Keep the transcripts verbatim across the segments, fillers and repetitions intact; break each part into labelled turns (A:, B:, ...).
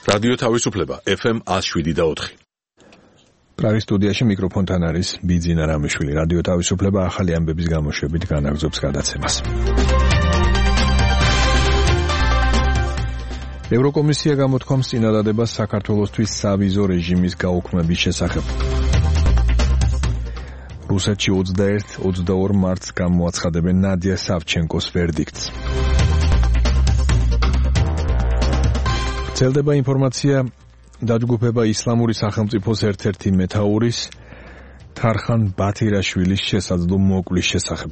A: რადიო თავისუფლება ეფ ემ one oh seven და four.
B: პრაღის სტუდიაში მიკროფონთან არის ბიძინა რამიშვილი. რადიო თავისუფლება ახალი ამბების გამოშვებით განაგრძობს გადაცემას. ევროკომისია გამოთქვამს წინადადებას საქართველოსთვის სავიზო რეჟიმის გაუქმების შესახებ. რუსეთში twenty-one twenty-two მარტს გამოაცხადებენ ნადია სავჩენკოს ვერდიქტს. ვრცელდება ინფორმაცია დაჯგუფება ისლამური სახელმწიფოს ერთ-ერთი მეთაურის თარხან ბათირაშვილის შესაძლო მოკვლის შესახებ.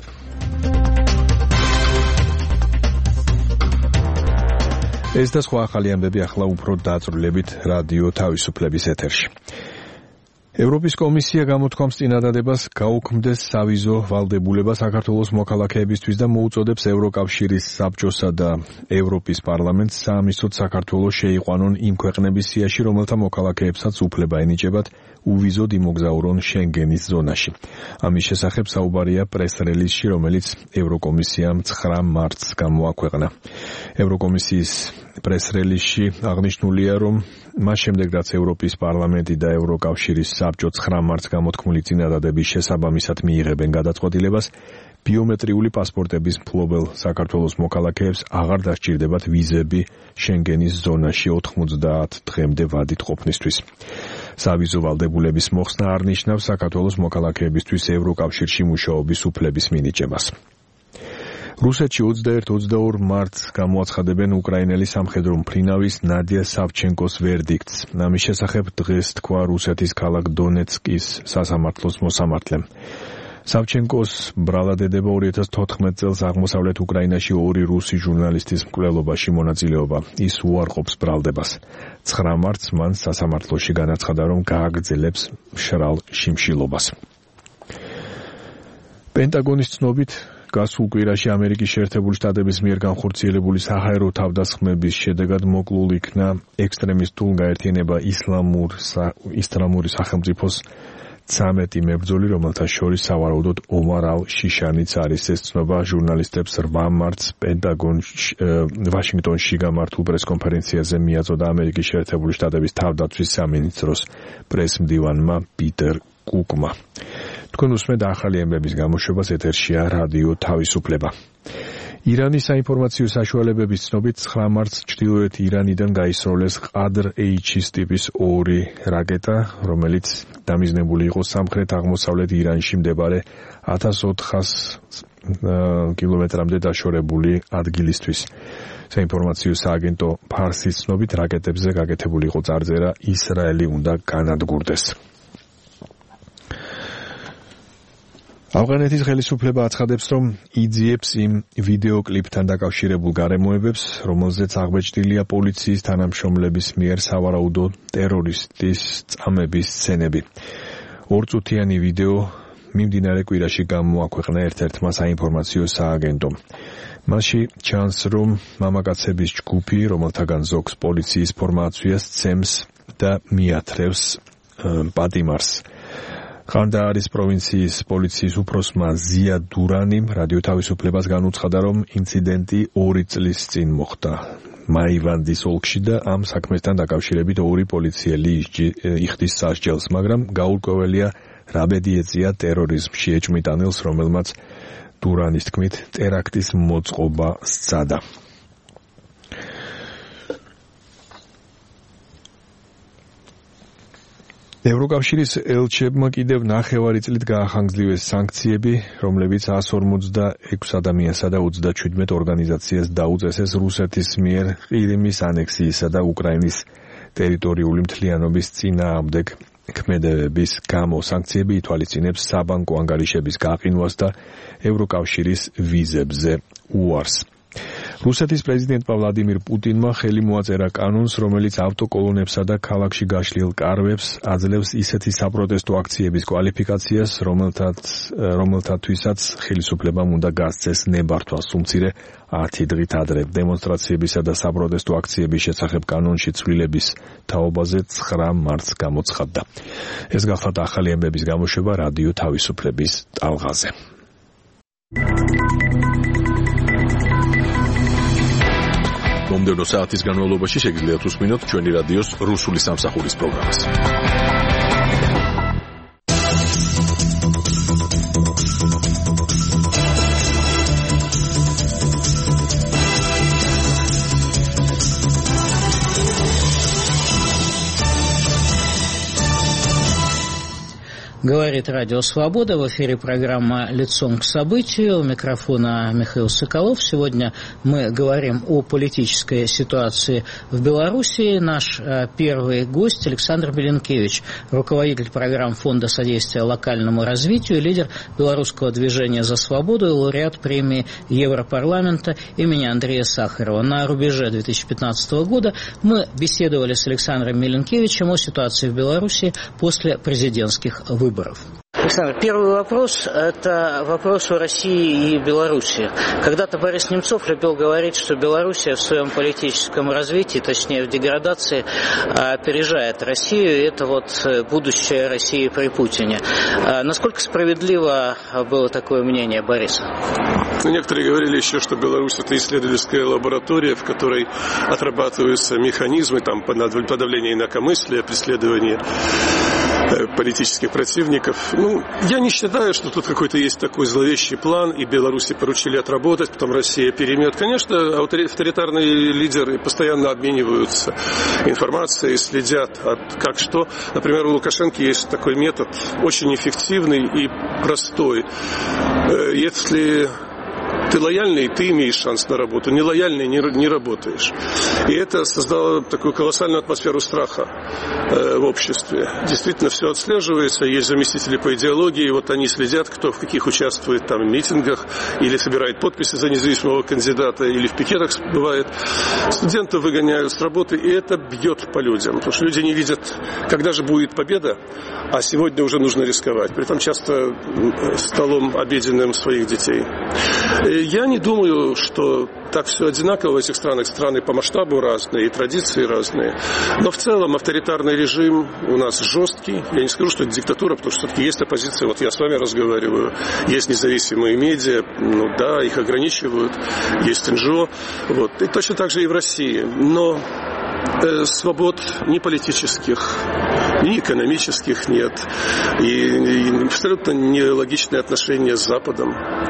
B: ეს და სხვა ახალი ამბები ახლა უფრო დაწვრილებით რადიო თავისუფლების ეთერში. ევროპის კომისია გამოთქვამს წინადადებას გაუქმდეს სავიზო ვალდებულება საქართველოს მოქალაქეებისთვის და მოუწოდებს ევროკავშირის საბჭოსა და ევროპის პარლამენტს საამისოდ საქართველოს შეიყვანონ იმ ქვეყნების სიაში, რომელთა მოქალაქეებსაც უფლება ენიჭებათ უვიზოდ იმოგზაურონ შენგენის ზონაში. ამის შესახებ საუბარია პრეს-რელიზში, რომელიც ევროკომისიამ nine მარტს გამოაქვეყნა. ევროკომისიის პრეს-რელიზში აღნიშნულია, რომ მას შემდეგ, რაც ევროპის პარლამენტი და ევროკავშირის საბჭო nine მარტს გამოთქმული წინადადების შესაბამისად მიიღებენ გადაწყვეტილებას, ბიომეტრიული პასპორტების მფლობელ საქართველოს მოქალაქეებს აღარ დასჭირდებათ ვიზები შენგენის ზონაში ninety დღემდე ვადით ყოფნისთვის. სავიზო ვალდებულების მოხსნა არ ნიშნავს საქართველოს მოქალაქეებისთვის ევროკავშირში მუშაობის უფლების მინიჭებას. რუსეთში twenty-one twenty-two მარტს გამოაცხადებენ უკრაინელი სამხედრო მფრინავის ნადია სავჩენკოს ვერდიქტს. ამის შესახებ დღეს თქვა რუსეთის ქალაქ დონეცკის სასამართლოს მოსამართლემ. სავჩენკოს ბრალადედება two thousand fourteen წელს აღმოსავლეთ უკრაინაში ორი რუსი ჟურნალისტის მკვლელობაში მონაწილეობა. ის უარყოფს ბრალდებას. nine მარტს მან სასამართლოში განაცხადა, რომ გააგრძელებს მშრალ შიმშილობას. პენტაგონის ცნობით გასულ კვირაში ამერიკის შეერთებული შტატების მიერ განხორციელებული საჰაერო თავდასხმების შედეგად მოკლულ იქნა ექსტრემისტულ გაერთიანება ისლამური სახელმწიფოს thirteen მებრძოლი, რომელთა შორის სავარაუდოდ ომარ ალ-შიშანიც არის. ეს ცნობა ჟურნალისტებს eight მარტს პენტაგონში ვაშინგტონში გამართულ პრესკონფერენციაზე მიაწოდა ამერიკის შეერთებული შტატების თავდაცვის სამინისტროს პრესმდივანმა პიტერ კუკმა. თქვენ უსმენთ ახალი ამბების გამოშვებას, ეთერშია რადიო თავისუფლება. ირანის საინფორმაციო საშუალებების ცნობით nine მარტს ჩრდილოეთ ირანიდან გაისროლეს ყადრ-ეიჩის ტიპის ორი რაკეტა, რომელიც დამიზნებული იყო სამხრეთ აღმოსავლეთ ირანში მდებარე one thousand four hundred კილომეტრამდე დაშორებული ადგილისთვის. საინფორმაციო სააგენტო ფარსის ცნობით რაკეტებზე გაკეთებული იყო წარწერა ისრაელი უნდა განადგურდეს. ავღანეთის ხელისუფლება აცხადებს, რომ იძიებს იმ ვიდეოკლიპთან დაკავშირებულ გარემოებებს, რომელზეც აღბეჭდილია პოლიციის თანამშრომლების მიერ სავარაუდო ტერორისტის წამების სცენები. ორწუთიანი ვიდეო მიმდინარე კვირაში გამოაქვეყნა ერთ-ერთმა საინფორმაციო სააგენტომ. მასში ჩანს, რომ მამაკაცების ჯგუფი, რომელთაგან ზოგს პოლიციის ფორმა აცვია, სცემს და მიათრევს პატიმარს. ყანდაარის პროვინციის პოლიციის უფროსმა ზია დურანიმ რადიო თავისუფლებას განუცხადა, რომ ინციდენტი ორი წლის წინ მოხდა მაივანდის ოლქში და ამ საქმესთან დაკავშირებით ორი პოლიციელი იხდის სასჯელს, მაგრამ გაურკვეველია რა ბედი ეწია ტერორიზმში ეჭვმიტანილს, რომელმაც დურანის თქმით ტერაქტის მოწყობა სცადა. ევროკავშირის ელჩებმა კიდევ ნახევარი წლით გაახანგრძლიwes სანქციები, რომლებიც one hundred forty-six ადამიანსა და thirty-seven ორგანიზაციას დაუწესეს რუსეთის მიერ ყირიმის ანექსიისა და უკრაინის ტერიტორიული მთლიანობის წინააღმდეგ ქმედებების გამო. სანქციები ითვალისწინებს საბანკო ანგარიშების გაყინვას და ევროკავშირის ვიზებზე უარს. რუსეთის პრეზიდენტმა ვლადიმირ პუტინმა ხელი მოაწერა კანონს, რომელიც ავტოკოლონებსა და ქალაქში გაშლილ კარვებს აძლევს ისეთი საპროტესტო აქციების კვალიფიკაციას, რომელთათვისაც ხელისუფლებამ უნდა გასცეს ნებართვა, სულ-მცირე ten დღით ადრე. დემონსტრაციებისა და საპროტესტო აქციების შესახებ კანონში ცვლილების თაობაზე nine მარტს გამოცხადდა. ეს გახლავთ ახალი ამბების გამოშვება რადიო თავისუფლების ტალღაზე.
A: მომდევნო საათის განმავლობაში შეგიძლიათ უსმინოთ ჩვენი რადიოს რუსული სამსახურის პროგრამას.
C: Говорит Радио Свобода. В эфире программа «Лицом к событию». У микрофона Михаил Соколов. Сегодня мы говорим о политической ситуации в Белоруссии. Наш первый гость Александр Миленкевич, руководитель программ Фонда содействия локальному развитию, лидер белорусского движения «За свободу» и лауреат премии Европарламента имени Андрея Сахарова. На рубеже две тысячи пятнадцатого года мы беседовали с Александром Миленкевичем о ситуации в Белоруссии после президентских выборов. Александр, первый вопрос – это вопрос о России и Беларуси. Когда-то Борис Немцов любил говорить, что Белоруссия в своем политическом развитии, точнее в деградации, опережает Россию, и это вот будущее России при Путине. Насколько справедливо было такое мнение Бориса?
D: Некоторые говорили еще, что Беларусь – это исследовательская лаборатория, в которой отрабатываются механизмы там, подавления инакомыслия, преследования политических противников. Ну, я не считаю, что тут какой-то есть такой зловещий план, и Беларуси поручили отработать, потом Россия перемет. Конечно, авторитарные лидеры постоянно обмениваются информацией, следят, от как что. Например, у Лукашенко есть такой метод, очень эффективный и простой. Если ты лояльный, ты имеешь шанс на работу. Нелояльный, не, не работаешь. И это создало такую колоссальную атмосферу страха э, в обществе. Действительно, все отслеживается. Есть заместители по идеологии. Вот они следят, кто в каких участвует там, в митингах или собирает подписи за независимого кандидата, или в пикетах бывает. Студентов выгоняют с работы, и это бьет по людям. Потому что люди не видят, когда же будет победа, а сегодня уже нужно рисковать. Притом часто столом обеденным своих детей. Я не думаю, что так все одинаково в этих странах. Страны по масштабу разные, и традиции разные. Но в целом авторитарный режим у нас жесткий. Я не скажу, что это диктатура, потому что все-таки есть оппозиция. Вот я с вами разговариваю. Есть независимые медиа. Ну да, их ограничивают. Есть эн джи о. Вот. И точно так же и в России. Но э, свобод ни политических, ни экономических нет. И, и абсолютно нелогичные отношения с Западом.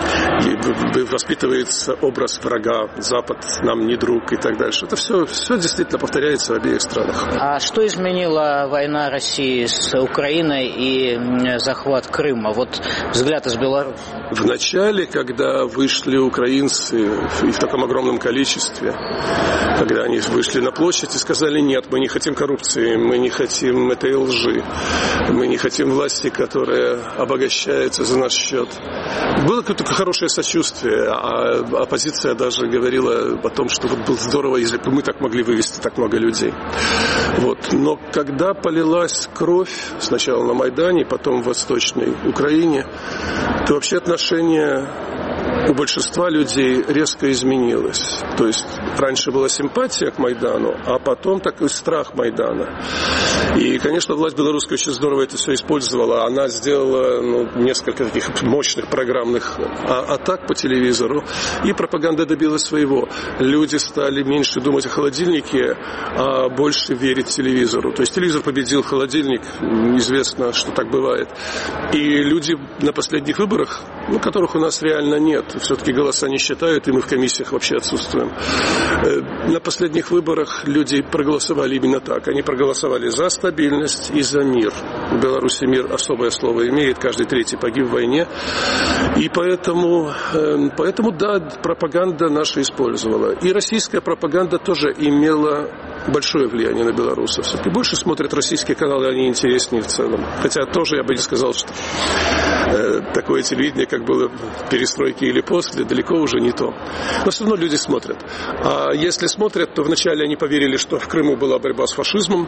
D: И воспитывается образ врага, Запад нам не друг и так дальше. Это все, все действительно повторяется в обеих странах.
C: А что изменила война России с Украиной и захват Крыма? Вот взгляд из Беларуси.
D: В начале, когда вышли украинцы и в таком огромном количестве, когда они вышли на площадь и сказали: нет, мы не хотим коррупции, мы не хотим этой лжи, мы не хотим власти, которая обогащается за наш счет. Было какое-то хорошее сочувствие, а оппозиция даже говорила о том, что вот было здорово, если бы мы так могли вывести так много людей. Вот. Но когда полилась кровь, сначала на Майдане, потом в Восточной Украине, то вообще отношение у большинства людей резко изменилось. То есть раньше была симпатия к Майдану, а потом такой страх Майдана. И, конечно, власть белорусская очень здорово это все использовала. Она сделала ну, несколько таких мощных программных атак по телевизору, и пропаганда добилась своего. Люди стали меньше думать о холодильнике, а больше верить телевизору. То есть телевизор победил холодильник, известно, что так бывает. И люди на последних выборах, ну, которых у нас реально нет, все-таки голоса не считают, и мы в комиссиях вообще отсутствуем. На последних выборах люди проголосовали именно так. Они проголосовали за стабильность и за мир. В Беларуси мир особое слово имеет, каждый третий погиб в войне. И поэтому, поэтому да, пропаганда наша использовала. И российская пропаганда тоже имела большое влияние на белорусов. Все-таки больше смотрят российские каналы, они интереснее в целом. Хотя тоже я бы не сказал, что э, такое телевидение, как было в перестройке или после, далеко уже не то. Но все равно люди смотрят. А если смотрят, то вначале они поверили, что в Крыму была борьба с фашизмом.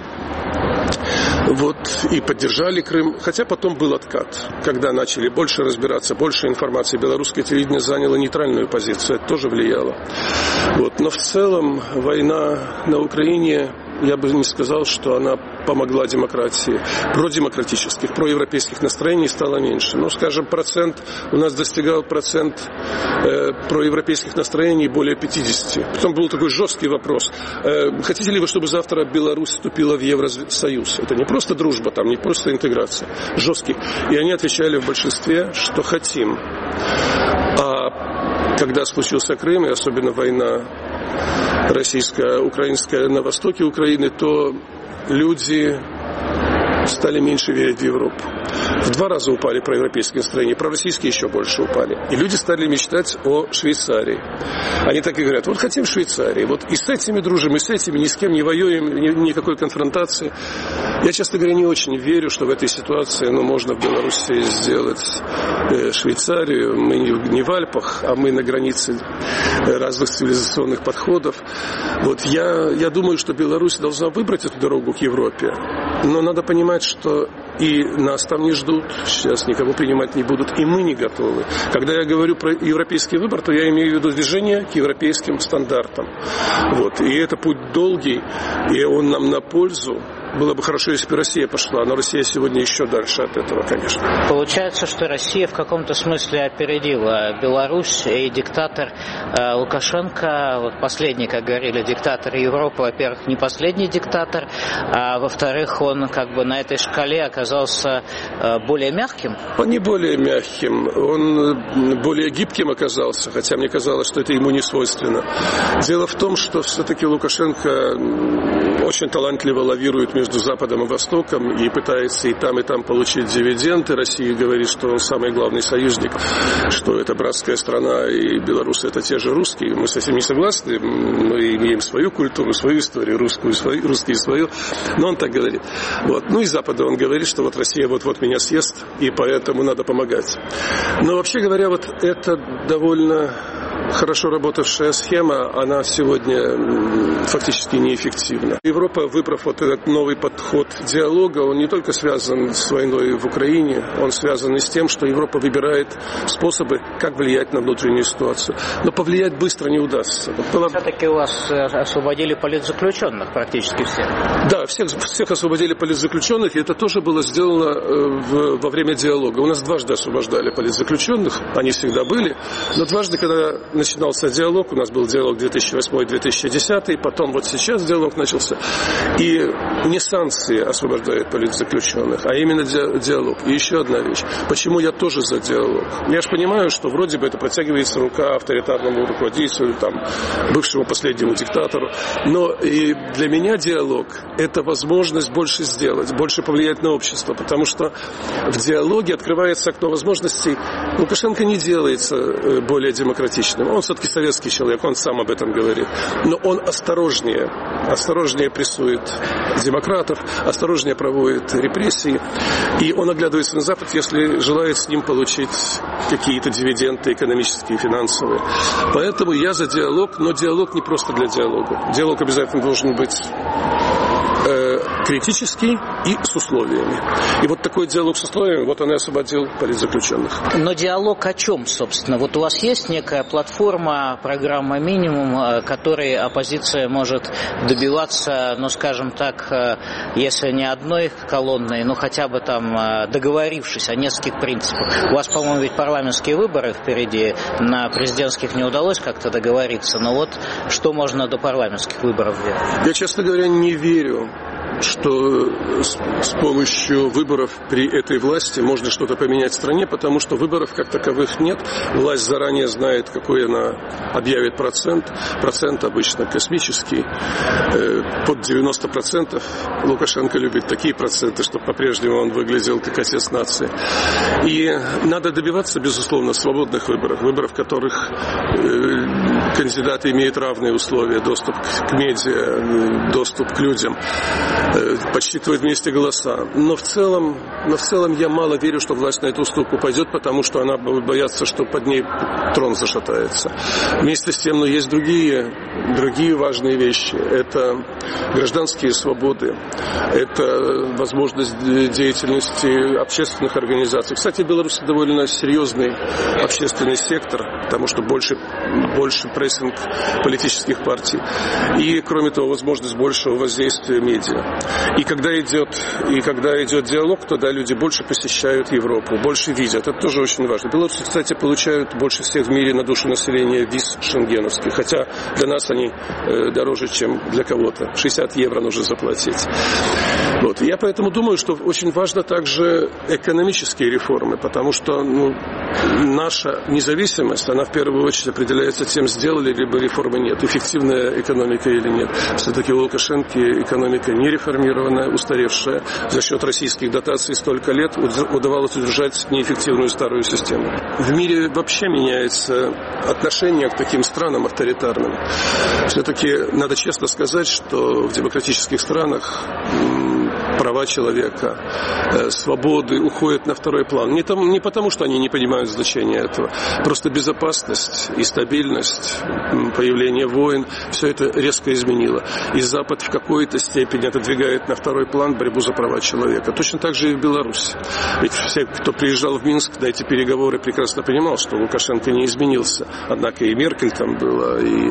D: Вот, и поддержали Крым, хотя потом был откат, когда начали больше разбираться, больше информации. Белорусское телевидение заняло нейтральную позицию, это тоже влияло. Вот, но в целом война на Украине я бы не сказал, что она помогла демократии. Продемократических, проевропейских настроений стало меньше. Ну, скажем, процент, у нас достигал процент э, проевропейских настроений более пятьдесят. Потом был такой жесткий вопрос. Э, хотите ли вы, чтобы завтра Беларусь вступила в Евросоюз? Это не просто дружба, там, не просто интеграция. Жесткий. И они отвечали в большинстве, что хотим. А когда случился Крым, и особенно война российско-украинская на востоке Украины, то люди стали меньше верить в Европу. В два раза упали проевропейские настроения, пророссийские еще больше упали. И люди стали мечтать о Швейцарии. Они так и говорят, вот хотим Швейцарии, вот и с этими дружим, и с этими, ни с кем не воюем, ни, никакой конфронтации. Я, честно говоря, не очень верю, что в этой ситуации ну, можно в Беларуси сделать э, Швейцарию. Мы не, не в Альпах, а мы на границе разных цивилизационных подходов. Вот я, я думаю, что Беларусь должна выбрать эту дорогу к Европе. Но надо понимать, что и нас там не ждут, сейчас никого принимать не будут, и мы не готовы. Когда я говорю про европейский выбор, то я имею в виду движение к европейским стандартам. Вот. И это путь долгий, и он нам на пользу. Было бы хорошо, если бы Россия пошла, но Россия сегодня еще дальше от этого, конечно.
C: Получается, что Россия в каком-то смысле опередила Беларусь, и диктатор э, Лукашенко, вот последний, как говорили, диктатор Европы, во-первых, не последний диктатор, а во-вторых, он как бы на этой шкале оказался э, более мягким?
D: Он не более мягким, он более гибким оказался, хотя мне казалось, что это ему не свойственно. Дело в том, что все-таки Лукашенко очень талантливо лавирует между Западом и Востоком и пытается и там, и там получить дивиденды. Россия говорит, что он самый главный союзник, что это братская страна, и белорусы это те же русские. Мы с этим не согласны, мы имеем свою культуру, свою историю, русскую, свою, русские свою, но он так говорит. Вот. Ну и с Запада он говорит, что вот Россия вот-вот меня съест, и поэтому надо помогать. Но вообще говоря, вот это довольно хорошо работавшая схема, она сегодня фактически неэффективна. Европа, выбрав вот этот новый подход диалога, он не только связан с войной в Украине, он связан и с тем, что Европа выбирает способы, как влиять на внутреннюю ситуацию. Но повлиять быстро не удастся.
C: Было... Все-таки у вас освободили политзаключенных практически всех.
D: Да, всех, всех освободили политзаключенных, и это тоже было сделано в, во время диалога. У нас дважды освобождали политзаключенных, они всегда были, но дважды, когда начинался диалог, у нас был диалог две тысячи восьмой - две тысячи десятый, потом вот сейчас диалог начался, и не санкции освобождают политзаключенных, а именно диалог. И еще одна вещь. Почему я тоже за диалог? Я же понимаю, что вроде бы это протягивается рука авторитарному руководителю, там, бывшему последнему диктатору, но и для меня диалог – это возможность больше сделать, больше повлиять на общество, потому что в диалоге открывается окно возможностей. Лукашенко не делается более демократичным. Он все-таки советский человек, он сам об этом говорит. Но он осторожнее, осторожнее прессует демократов, осторожнее проводит репрессии. И он оглядывается на Запад, если желает с ним получить какие-то дивиденды экономические, финансовые. Поэтому я за диалог, но диалог не просто для диалога. Диалог обязательно должен быть э, критический и с условиями. И вот такой диалог с условиями, вот он и освободил политзаключенных.
C: Но диалог о чем, собственно? Вот у вас есть некая платформа, программа «Минимум», которой оппозиция может добиваться, ну, скажем так, если не одной колонной, но хотя бы там договорившись о нескольких принципах. У вас, по-моему, ведь парламентские выборы впереди, на президентских не удалось как-то договориться, но вот что можно до парламентских выборов делать?
D: Я, честно говоря, не верю, что с, с помощью выборов при этой власти можно что-то поменять в стране, потому что выборов как таковых нет. Власть заранее знает, какой она объявит процент. Процент обычно космический. Э, под девяносто процентов. Лукашенко любит такие проценты, чтобы по-прежнему он выглядел как отец нации. И надо добиваться, безусловно, свободных выборов. Выборов, в которых э, кандидаты имеют равные условия. Доступ к медиа, доступ к людям. подсчитывать вместе голоса. Но в целом, но в целом я мало верю, что власть на эту уступку пойдет, потому что она будет бояться, что под ней трон зашатается. Вместе с тем, но есть другие, другие важные вещи. Это гражданские свободы, это возможность деятельности общественных организаций. Кстати, в Беларуси довольно серьезный общественный сектор, потому что больше, больше прессинг политических партий. И, кроме того, возможность большего воздействия медиа. И когда идет, и когда идет диалог, тогда люди больше посещают Европу, больше видят. Это тоже очень важно. Белорусы, кстати, получают больше всех в мире на душу населения виз шенгеновских. Хотя для нас они э, дороже, чем для кого-то. шестьдесят евро нужно заплатить. Вот. Я поэтому думаю, что очень важно также экономические реформы, потому что ну, наша независимость, она в первую очередь определяется тем, сделали либо реформы нет, эффективная экономика или нет. Все-таки у Лукашенко экономика не реформированная, устаревшая. За счет российских дотаций столько лет удавалось удержать неэффективную старую систему. В мире вообще меняется отношение к таким странам авторитарным. Все-таки надо честно сказать, что в демократических странах права человека, свободы уходят на второй план. Не, там, не потому, что они не понимают значения этого. Просто безопасность и стабильность, появление войн, все это резко изменило. И Запад в какой-то степени отодвигает на второй план борьбу за права человека. Точно так же и в Беларуси. Ведь все, кто приезжал в Минск на эти переговоры, прекрасно понимал, что Лукашенко не изменился. Однако и Меркель там была, и...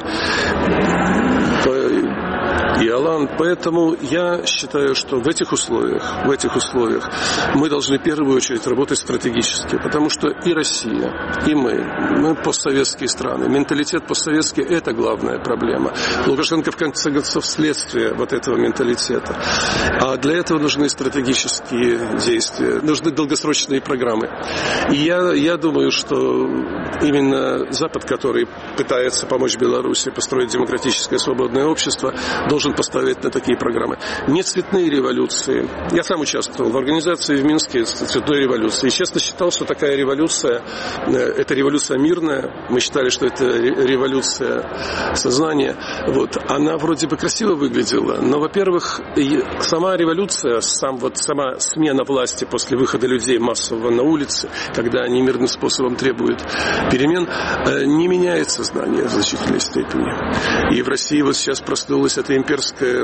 D: и Оланд. Поэтому я считаю, что в этих условиях, в этих условиях мы должны в первую очередь работать стратегически, потому что и Россия, и мы, мы постсоветские страны, менталитет постсоветский – это главная проблема. Лукашенко, в конце концов, следствие вот этого менталитета. А для этого нужны стратегические действия, нужны долгосрочные программы. И я, я думаю, что именно Запад, который пытается помочь Беларуси построить демократическое свободное общество, должен поставить на такие программы. Не цветные революции. Я сам участвовал в организации в Минске цветной революции. И честно считал, что такая революция, это революция мирная. Мы считали, что это революция сознания. Вот. Она вроде бы красиво выглядела, но, во-первых, сама революция, сам, вот, сама смена власти после выхода людей массово на улицы, когда они мирным способом требуют перемен, не меняет сознание в значительной степени. И в России вот сейчас проснулась эта имперское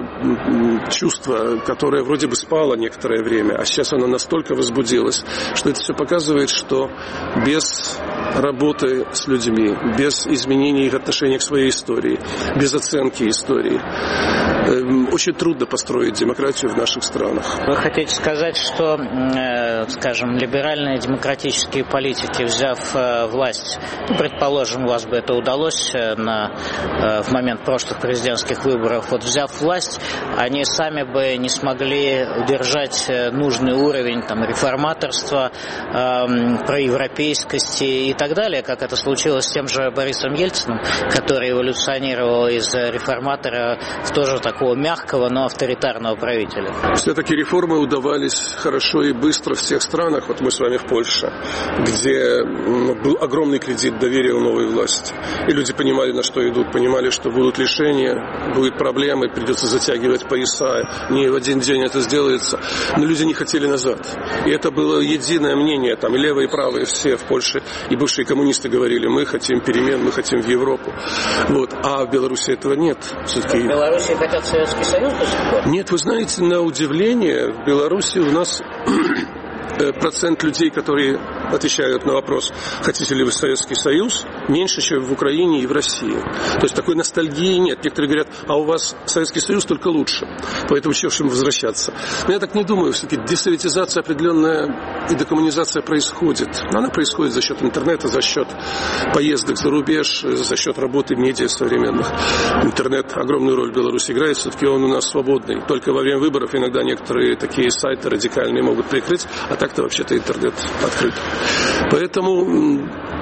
D: чувство, которое вроде бы спало некоторое время, а сейчас оно настолько возбудилось, что это все показывает, что без работы с людьми, без изменения их отношения к своей истории, без оценки истории, очень трудно построить демократию в наших странах.
C: Вы хотите сказать, что, скажем, либеральные демократические политики, взяв власть, ну, предположим, у вас бы это удалось на, в момент прошлых президентских выборов, вот взяв власть, они сами бы не смогли удержать нужный уровень там, реформаторства, э, проевропейскости и так далее, как это случилось с тем же Борисом Ельциным, который эволюционировал из реформатора в тоже такого мягкого, но авторитарного правителя.
D: Все-таки реформы удавались хорошо и быстро в тех странах, вот мы с вами в Польше, где был огромный кредит доверия у новой власти. И люди понимали, на что идут, понимали, что будут лишения, будут проблемы, придется затягивать пояса, не в один день это сделается. Но люди не хотели назад. И это было единое мнение, там и левые, и правые, все в Польше, и бывшие коммунисты говорили, мы хотим перемен, мы хотим в Европу. Вот. А в Беларуси этого нет. Все-таки...
C: В Беларуси хотят Советский Союз до сих пор?
D: Нет, вы знаете, на удивление, в Беларуси у нас процент людей, которые отвечают на вопрос, хотите ли вы Советский Союз, меньше, чем в Украине и в России. То есть такой ностальгии нет. Некоторые говорят, а у вас Советский Союз только лучше, поэтому чего же им возвращаться. Но я так не думаю, все-таки десоветизация определенная и декоммунизация происходит. Она происходит за счет интернета, за счет поездок за рубеж, за счет работы медиа современных. Интернет огромную роль в Беларуси играет, все-таки он у нас свободный. Только во время выборов иногда некоторые такие сайты радикальные могут прикрыть, а так-то вообще-то интернет открыт. Поэтому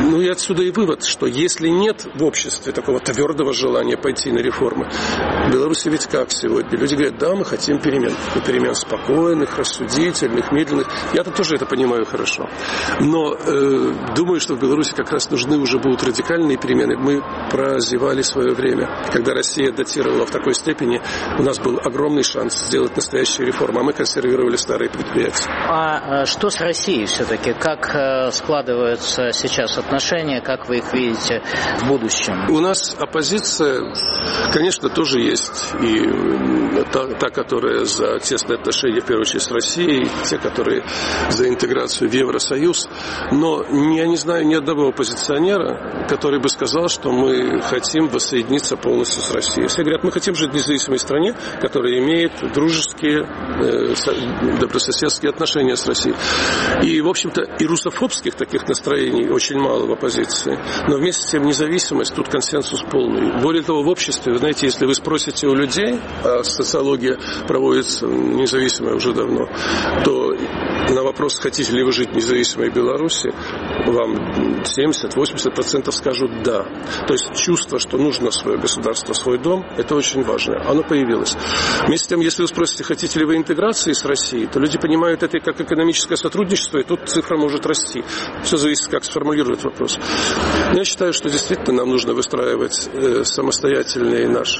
D: Ну и отсюда и вывод, что если нет в обществе такого твердого желания пойти на реформы, в Беларуси ведь как сегодня? Люди говорят, да, мы хотим перемен. И перемен спокойных, рассудительных, медленных. Я-то тоже это понимаю хорошо. Но э, думаю, что в Беларуси как раз нужны уже будут радикальные перемены. Мы прозевали свое время. Когда Россия датировала в такой степени, у нас был огромный шанс сделать настоящие реформы, а мы консервировали старые предприятия.
C: А что с Россией все-таки? Как складываются сейчас отношения? Как вы их видите в будущем?
D: У нас оппозиция, конечно, тоже есть. И та, та которая за тесные отношения, в первую очередь, с Россией, те, которые за интеграцию в Евросоюз. Но я не знаю ни одного оппозиционера, который бы сказал, что мы хотим воссоединиться полностью с Россией. Все говорят, мы хотим жить в независимой стране, которая имеет дружеские, э, добрососедские отношения с Россией. И, в общем-то, и русофобских таких настроений очень мало в оппозиции. Но вместе с тем независимость, тут консенсус полный. Более того, в обществе, вы знаете, если вы спросите у людей, а социология проводится независимая уже давно, то на вопрос, хотите ли вы жить в независимой Беларуси, вам семьдесят-восемьдесят процентов скажут «да». То есть чувство, что нужно свое государство, свой дом, это очень важно. Оно появилось. Вместе с тем, если вы спросите, хотите ли вы интеграции с Россией, то люди понимают это как экономическое сотрудничество, и тут цифра может расти. Все зависит, как сформулируют вопрос. Я считаю, что действительно нам нужно выстраивать э, самостоятельные наши,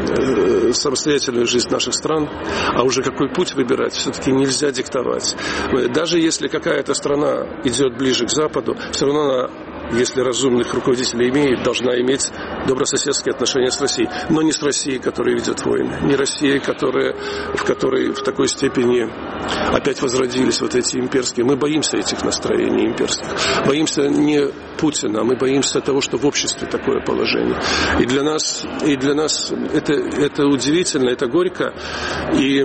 D: э, самостоятельную жизнь наших стран, а уже какой путь выбирать, все-таки нельзя диктовать. Даже если какая-то страна идет ближе к Западу, все равно она, если разумных руководителей имеет, должна иметь добрососедские отношения с Россией. Но не с Россией, которая ведет войны. Не Россией, которая, в которой в такой степени опять возродились вот эти имперские. Мы боимся этих настроений имперских. Боимся не Путина, мы боимся того, что в обществе такое положение. И для нас, и для нас это, это удивительно, это горько. И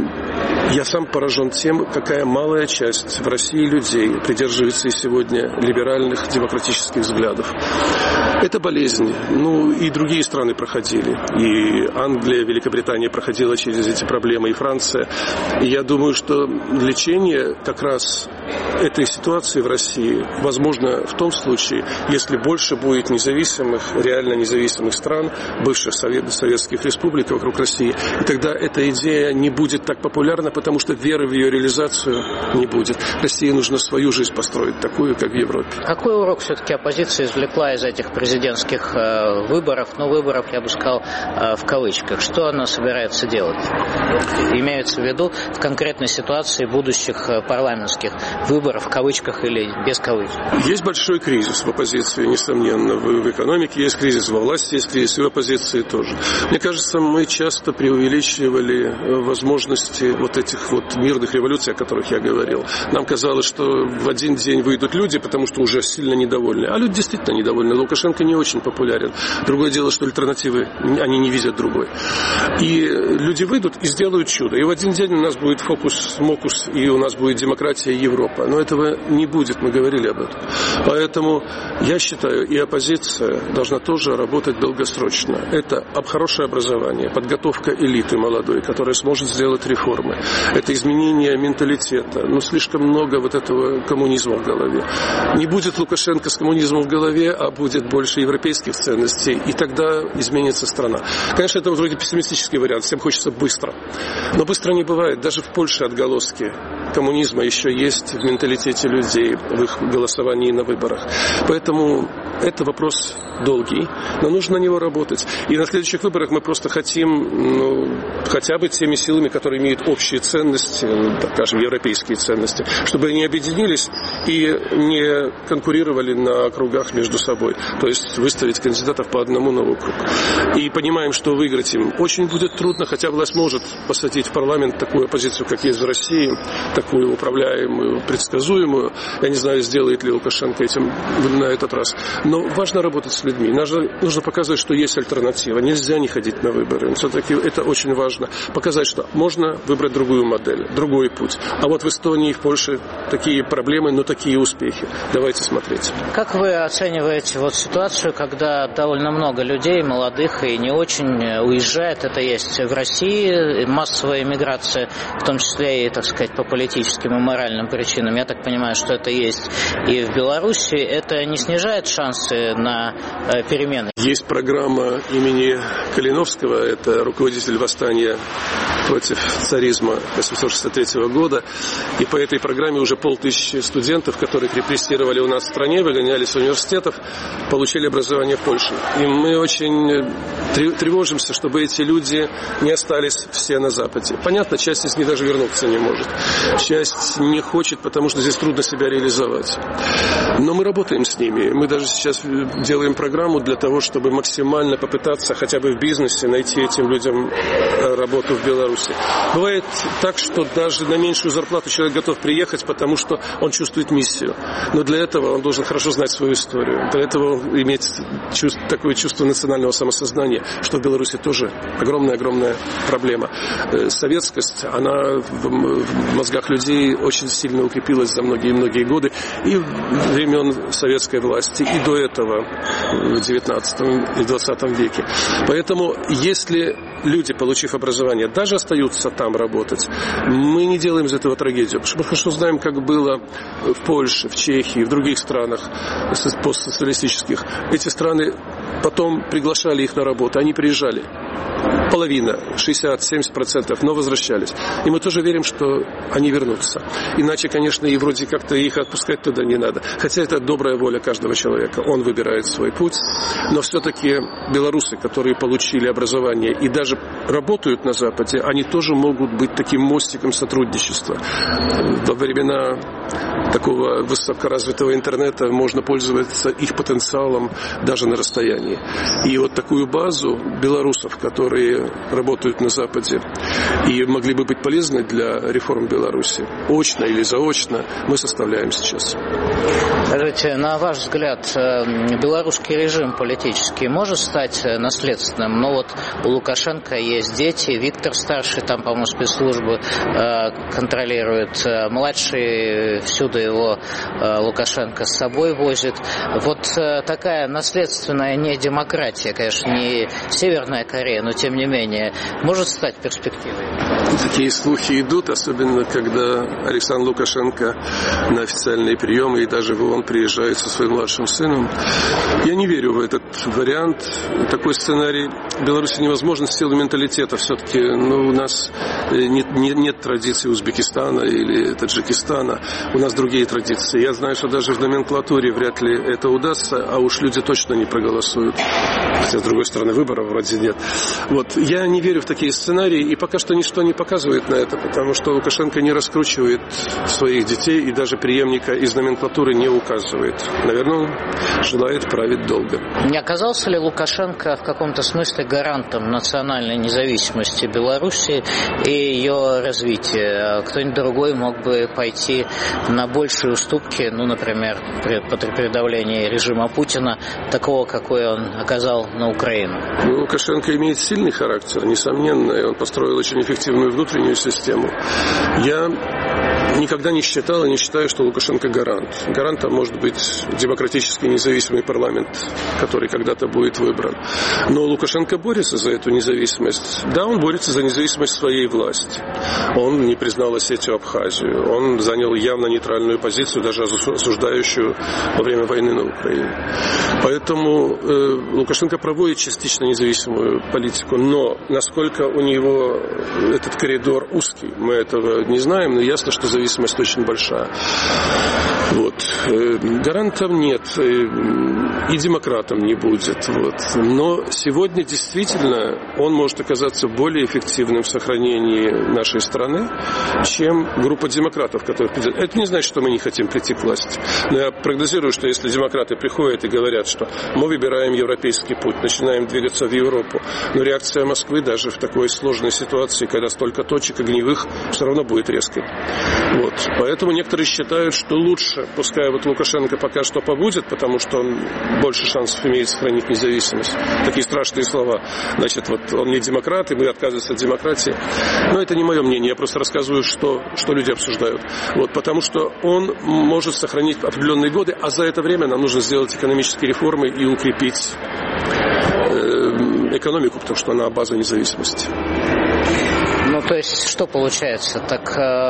D: я сам поражен тем, какая малая часть в России людей придерживается и сегодня либеральных демократических взглядов. Это болезнь. Ну, и другие страны проходили. И Англия, Великобритания проходила через эти проблемы, и Франция. И я думаю, что лечение как раз этой ситуации в России возможно в том случае, если больше будет независимых, реально независимых стран, бывших советских республик вокруг России. И тогда эта идея не будет так популярна, потому что веры в ее реализацию не будет. России нужно свою жизнь построить, такую, как в Европе.
C: Какой урок все-таки оппозиция извлекла из этих президентских э, выборов? Ну, выборов, я бы сказал, э, в кавычках. Что она собирается делать? Имеется в виду в конкретной ситуации будущих э, парламентских выборов, в кавычках или без кавычек?
D: Есть большой кризис в оппозиции, несомненно. В, в экономике есть кризис, во власти есть кризис, и в оппозиции тоже. Мне кажется, мы часто преувеличивали возможности вот этих вот мирных революций, о которых я говорил. Нам казалось, что в один день выйдут люди, потому что уже сильно недовольны. А люди действительно недовольны. Лукашенко не очень популярен. Другое дело, что альтернативы, они не видят другой. И люди выйдут и сделают чудо. И в один день у нас будет фокус-мокус, и у нас будет демократия и Европа. Но этого не будет, мы говорили об этом. Поэтому я считаю, и оппозиция должна тоже работать долгосрочно. Это хорошее образование, подготовка элиты молодой, которая сможет сделать реформы. Это изменение менталитета. Но слишком много вот этого коммунизма в голове. Не будет Лукашенко с коммунизмом в голове, а будет больше европейских ценностей, и тогда изменится страна. Конечно, это вроде пессимистический вариант, всем хочется быстро. Но быстро не бывает. Даже в Польше отголоски коммунизма еще есть в менталитете людей, в их голосовании на выборах. Поэтому это вопрос долгий, но нужно на него работать. И на следующих выборах мы просто хотим, ну, хотя бы теми силами, которые имеют общие ценности, ну, так скажем, европейские ценности, чтобы они объединились и не конкурировали на округах между собой. То есть выставить кандидатов по одному на округ. И понимаем, что выиграть им очень будет трудно, хотя власть может посадить в парламент такую оппозицию, как есть в России, такую управляемую, предсказуемую. Я не знаю, сделает ли Лукашенко этим на этот раз. Но важно работать с людьми. Нужно, нужно показывать, что есть альтернатива. Нельзя не ходить на выборы. Все-таки это очень важно. Показать, что можно выбрать другую модель, другой путь. А вот в Эстонии и в Польше такие проблемы, но такие успехи. Давайте смотреть.
C: Как вы оцениваете вот ситуацию, когда довольно много людей, молодых и не очень, уезжает? Это есть в России массовая эмиграция, в том числе и, так сказать, по политике. политическим и моральным причинам, я так понимаю, что это есть и в Беларуси, это не снижает шансы на перемены?
D: Есть программа имени Калиновского, это руководитель восстания против царизма восемьсот шестьдесят третьего года, и по этой программе уже полтысячи студентов, которых репрессировали у нас в стране, выгоняли с университетов, получили образование в Польше. И мы очень тревожимся, чтобы эти люди не остались все на Западе. Понятно, часть из них даже вернуться не может. Часть не хочет, потому что здесь трудно себя реализовать. Но мы работаем с ними. Мы даже сейчас делаем программу для того, чтобы максимально попытаться хотя бы в бизнесе найти этим людям работу в Беларуси. Бывает так, что даже на меньшую зарплату человек готов приехать, потому что он чувствует миссию. Но для этого он должен хорошо знать свою историю. Для этого иметь чувство, такое чувство национального самосознания, что в Беларуси тоже огромная-огромная проблема. Советскость, она в мозгах людей очень сильно укрепилась за многие-многие годы. И времен советской власти, и до этого в девятнадцатом и двадцатом веке. Поэтому, если люди, получив образование, даже остаются там работать, мы не делаем из этого трагедию. Потому что мы хорошо знаем, как было в Польше, в Чехии, в других странах постсоциалистических. Эти страны потом приглашали их на работу, они приезжали. Половина, шестьдесят-семьдесят процентов, но возвращались. И мы тоже верим, что они вернутся. Иначе, конечно, и вроде как-то их отпускать туда не надо. Хотя это добрая воля каждого человека. Он выбирает свой путь. Но все-таки белорусы, которые получили образование и даже работают на Западе, они тоже могут быть таким мостиком сотрудничества. Во времена такого высокоразвитого интернета можно пользоваться их потенциалом даже на расстоянии. И вот такую базу белорусов, которые работают на Западе и могли бы быть полезны для реформ Беларуси, очно или заочно, мы составляем сейчас.
C: Скажите, на ваш взгляд, белорусский режим политический может стать наследственным? Ну вот у Лукашенко есть дети, Виктор старший, там, по-моему, спецслужбы контролирует, младший всюду его Лукашенко с собой возит. Вот такая наследственная не демократия, конечно, не Северная Корея, но тем не менее, может стать перспективой?
D: Такие слухи идут, особенно когда Александр Лукашенко на официальные приемы и даже в ООН приезжает со своим младшим сыном. Я не верю в этот вариант. Такой сценарий в Беларуси невозможен в силу менталитета. Все-таки ну, у нас нет, нет, нет традиции Узбекистана или Таджикистана. У нас другие традиции. Я знаю, что даже в номенклатуре вряд ли это удастся, а уж люди точно не проголосуют. Хотя, с другой стороны, выборов вроде нет. Вот. Я не верю в такие сценарии, и пока что ничто не показывает на это, потому что Лукашенко не раскручивает своих детей и даже преемника из номенклатуры не указывает. Наверное, он желает править долго.
C: Не оказался ли Лукашенко в каком-то смысле гарантом национальной независимости Беларуси и ее развития? Кто-нибудь другой мог бы пойти на большие уступки, ну, например, при, при давлении режима Путина, такого, какой он оказал на Украину?
D: Ну, Лукашенко имеет сильный характер, несомненно, и он построил очень эффективную внутреннюю систему. Я никогда не считал и не считаю, что Лукашенко гарант. Гарантом может быть демократический независимый парламент, который когда-то будет выбран. Но Лукашенко борется за эту независимость. Да, он борется за независимость своей власти. Он не признал Осетию, Абхазию. Он занял явно нейтральную позицию, даже осуждающую во время войны на Украине. Поэтому э, Лукашенко проводит частично независимую политику. Но насколько у него этот коридор узкий, мы этого не знаем, но ясно, что зависимость очень большая. Вот. Гарантов нет, и демократом не будет. Вот. Но сегодня действительно он может оказаться более эффективным в сохранении нашей страны, чем группа демократов, которые придет. Это не значит, что мы не хотим прийти к власти. Но я прогнозирую, что если демократы приходят и говорят, что мы выбираем европейский путь, начинаем двигаться в Европу, но реакция Москвы даже в такой сложной ситуации, когда столько точек огневых, все равно будет резкой. Вот. Поэтому некоторые считают, что лучше, пускай вот Лукашенко пока что побудет, потому что он больше шансов имеет сохранить независимость. Такие страшные слова. Значит, вот он не демократ, и мы отказываемся от демократии. Но это не мое мнение, я просто рассказываю, что, что люди обсуждают. Вот, потому что он может сохранить определенные годы, а за это время нам нужно сделать экономические реформы и укрепить э, экономику, потому что она база независимости.
C: Ну, то есть, что получается? Так э,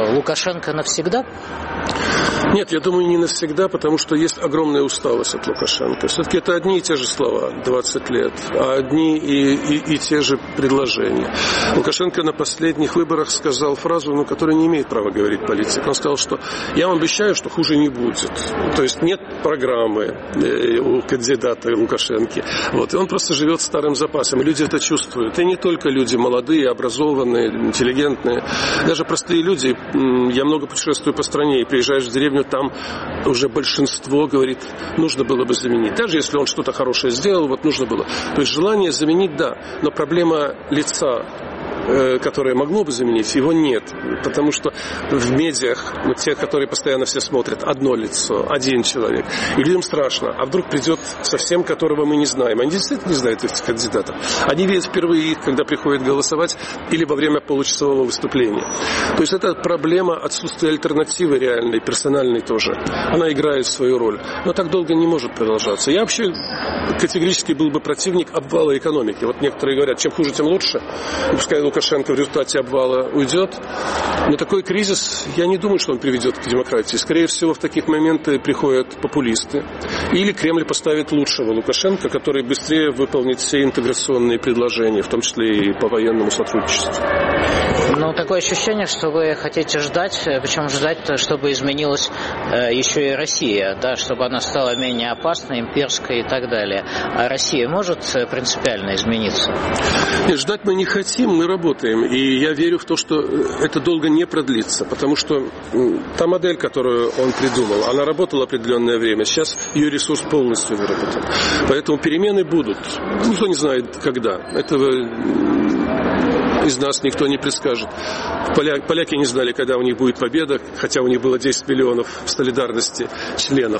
C: Лукашенко навсегда?
D: Нет, я думаю, не навсегда, потому что есть огромная усталость от Лукашенко. Все-таки это одни и те же слова, двадцать лет, а одни и, и, и те же предложения. Лукашенко на последних выборах сказал фразу, ну, которую не имеет права говорить политик. Он сказал, что я вам обещаю, что хуже не будет. То есть нет программы у кандидата Лукашенко. Вот. И он просто живет старым запасом. И люди это чувствуют. И не только люди молодые, образованные, интеллигентные. Даже простые люди. Я много путешествую по стране и приезжаешь в деревню, там уже большинство говорит, нужно было бы заменить. Даже если он что-то хорошее сделал, вот нужно было. То есть желание заменить, да, но проблема лица, которое могло бы заменить, его нет. Потому что в медиах, вот те, которые постоянно все смотрят, одно лицо, один человек. И людям страшно. А вдруг придет совсем, которого мы не знаем. Они действительно не знают этих кандидатов. Они видят впервые их, когда приходят голосовать, или во время получасового выступления. То есть это проблема отсутствия альтернативы реальной, персональной тоже. Она играет свою роль. Но так долго не может продолжаться. Я вообще категорически был бы противник обвала экономики. Вот некоторые говорят, чем хуже, тем лучше. Пускай Лукашенко в результате обвала уйдет. Но такой кризис, я не думаю, что он приведет к демократии. Скорее всего, в таких моменты приходят популисты. Или Кремль поставит лучшего Лукашенко, который быстрее выполнит все интеграционные предложения, в том числе и по военному сотрудничеству.
C: Ну, такое ощущение, что вы хотите ждать, причем ждать, чтобы изменилась э, еще и Россия, да, чтобы она стала менее опасной, имперской и так далее. А Россия может принципиально измениться?
D: Нет, ждать мы не хотим, мы работаем. И я верю в то, что это долго не продлится, потому что та модель, которую он придумал, она работала определенное время. Сейчас ее ресурс полностью выработан. Поэтому перемены будут. Никто не знает, когда. Этого из нас никто не предскажет. Поля... Поляки не знали, когда у них будет победа, хотя у них было десять миллионов в солидарности членов.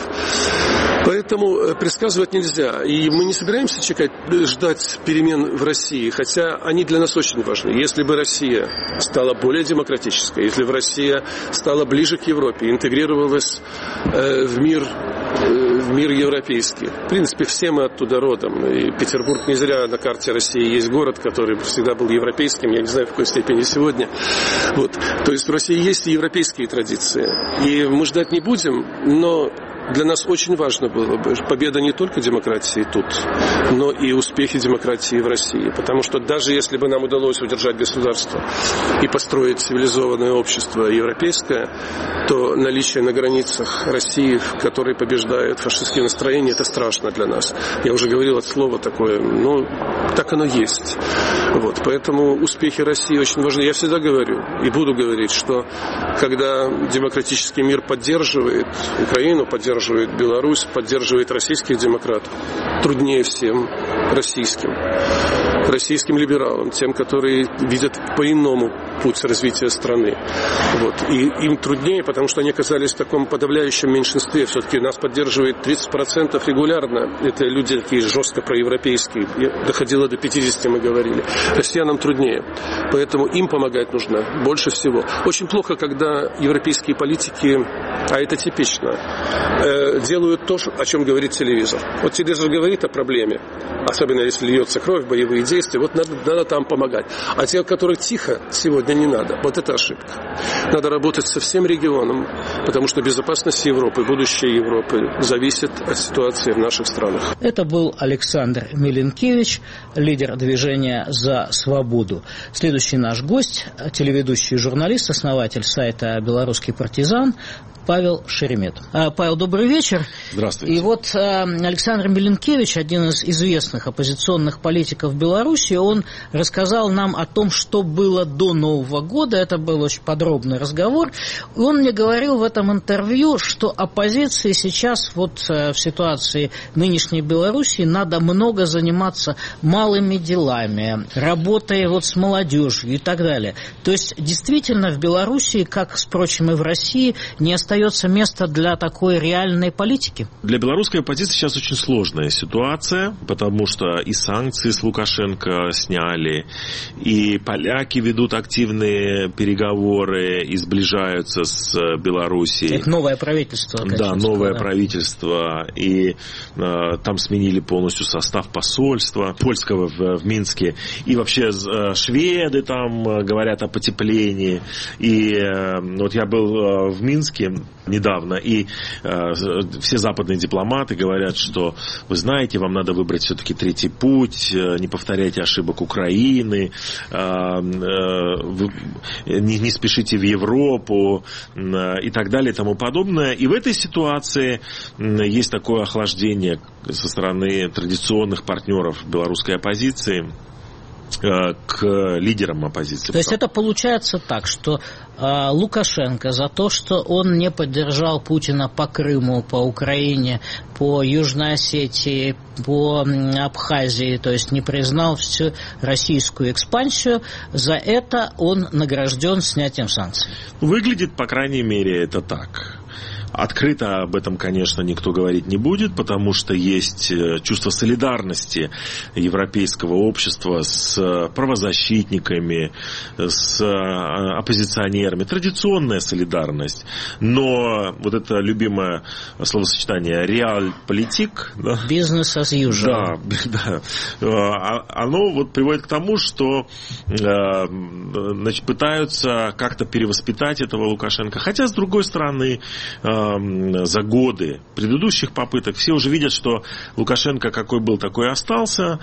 D: Поэтому предсказывать нельзя. И мы не собираемся чекать, ждать перемен в России, хотя они для нас очень важны. Если бы Россия стала более демократической, если бы Россия стала ближе к Европе, интегрировалась э, в мир, э, в мир европейский. В принципе, все мы оттуда родом. И Петербург не зря на карте России есть город, который всегда был европейским. Я не знаю, в какой степени сегодня. Вот. То есть в России есть и европейские традиции. И мы ждать не будем, но для нас очень важно было бы победа не только демократии тут, но и успехи демократии в России. Потому что даже если бы нам удалось удержать государство и построить цивилизованное общество европейское, то наличие на границах России, в которой побеждают фашистские настроения, это страшно для нас. Я уже говорил это слово такое, но так оно есть. Вот. Поэтому успехи России очень важны. Я всегда говорю и буду говорить, что когда демократический мир поддерживает Украину, поддерживает Беларусь, поддерживает российских демократов, труднее всем российским, российским либералам, тем, которые видят по-иному путь развития страны. Вот. И им труднее, потому что они оказались в таком подавляющем меньшинстве. Все-таки нас поддерживает тридцать процентов регулярно. Это люди такие жестко проевропейские. Доходило до пятидесяти, мы говорили. Россиянам труднее. Поэтому им помогать нужно больше всего. Очень плохо, когда европейские политики, а это типично, делают то, о чем говорит телевизор. Вот телевизор говорит о проблеме, особенно если льется кровь, боевые действия, вот надо, надо там помогать. А те, которые тихо, сегодня не надо. Вот это ошибка. Надо работать со всем регионом, потому что безопасность Европы, будущее Европы зависит от ситуации в наших странах.
C: Это был Александр Миленкевич, лидер движения «За свободу». Следующий наш гость, телеведущий журналист, основатель сайта «Белорусский партизан» Павел Шеремет. Павел, добрый вечер.
A: Здравствуйте.
C: И вот Александр Миленкевич, один из известных оппозиционных политиков Беларуси, он рассказал нам о том, что было до Нового года. Это был очень подробный разговор. И он мне говорил в этом интервью, что оппозиции сейчас вот в ситуации нынешней Беларуси надо много заниматься малыми делами, работой вот с молодежью и так далее. То есть действительно в Беларуси, как, впрочем, и в России, не остается место для такой реальной политики?
E: Для белорусской оппозиции сейчас очень сложная ситуация, потому что и санкции с Лукашенко сняли, и поляки ведут активную активные переговоры и сближаются с Белоруссией.
C: Это новое правительство.
E: Да, новое да. правительство. И э, там сменили полностью состав посольства польского в, в Минске. И вообще э, шведы там говорят о потеплении. И э, вот я был э, в Минске недавно, и э, все западные дипломаты говорят, что вы знаете, вам надо выбрать все-таки третий путь, э, не повторяйте ошибок Украины, э, э, вы не, не спешите в Европу э, и так далее и тому подобное. И в этой ситуации э, есть такое охлаждение со стороны традиционных партнеров белорусской оппозиции к лидерам оппозиции.
C: То есть это получается так, что э, Лукашенко за то, что он не поддержал Путина по Крыму, по Украине, по Южной Осетии, по Абхазии, то есть не признал всю российскую экспансию, за это он награжден снятием санкций.
E: Выглядит, по крайней мере, это так. Открыто об этом, конечно, никто говорить не будет, потому что есть чувство солидарности европейского общества с правозащитниками, с оппозиционерами. Традиционная солидарность. Но вот это любимое словосочетание «реаль-политик», да,
C: «бизнес as usual»,
E: да, да, оно вот приводит к тому, что значит, пытаются как-то перевоспитать этого Лукашенко. Хотя, с другой стороны, за годы предыдущих попыток все уже видят, что Лукашенко какой был, такой и остался,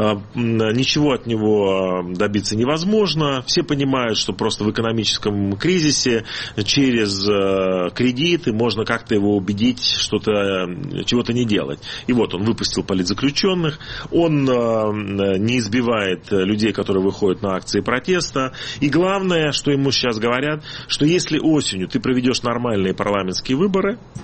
E: ничего от него добиться невозможно, все понимают, что просто в экономическом кризисе через кредиты можно как-то его убедить что-то, чего-то не делать. И вот он выпустил политзаключенных, он не избивает людей, которые выходят на акции протеста, и главное, что ему сейчас говорят, что если осенью ты проведешь нормальные парламентские выборы,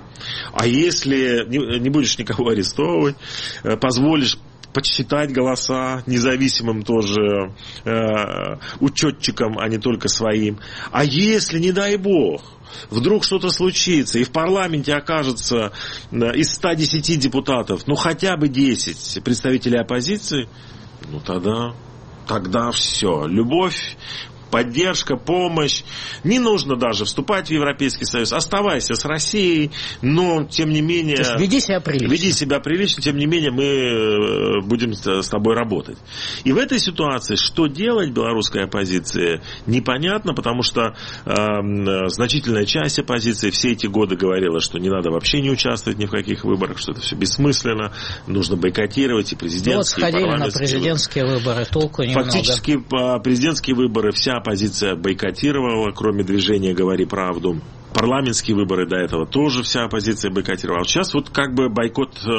E: а если не будешь никого арестовывать, позволишь подсчитать голоса независимым тоже э, учетчикам, а не только своим. А если, не дай бог, вдруг что-то случится, и в парламенте окажется из ста десяти депутатов, ну хотя бы десять представителей оппозиции, ну тогда, тогда все. Любовь, поддержка, помощь. Не нужно даже вступать в Европейский Союз. Оставайся с Россией, но, тем не менее...
C: То есть веди себя прилично.
E: Веди себя прилично, тем не менее, мы будем с тобой работать. И в этой ситуации, что делать белорусской оппозиции, непонятно, потому что э, значительная часть оппозиции все эти годы говорила, что не надо вообще не участвовать ни в каких выборах, что это все бессмысленно, нужно бойкотировать и президентские,
C: вот сходили на президентские выборы, выборы, толку немного.
E: Фактически президентские выборы вся оппозиция бойкотировала, кроме движения «Говори правду». Парламентские выборы до этого тоже вся оппозиция бойкотировала. Сейчас вот как бы бойкот э,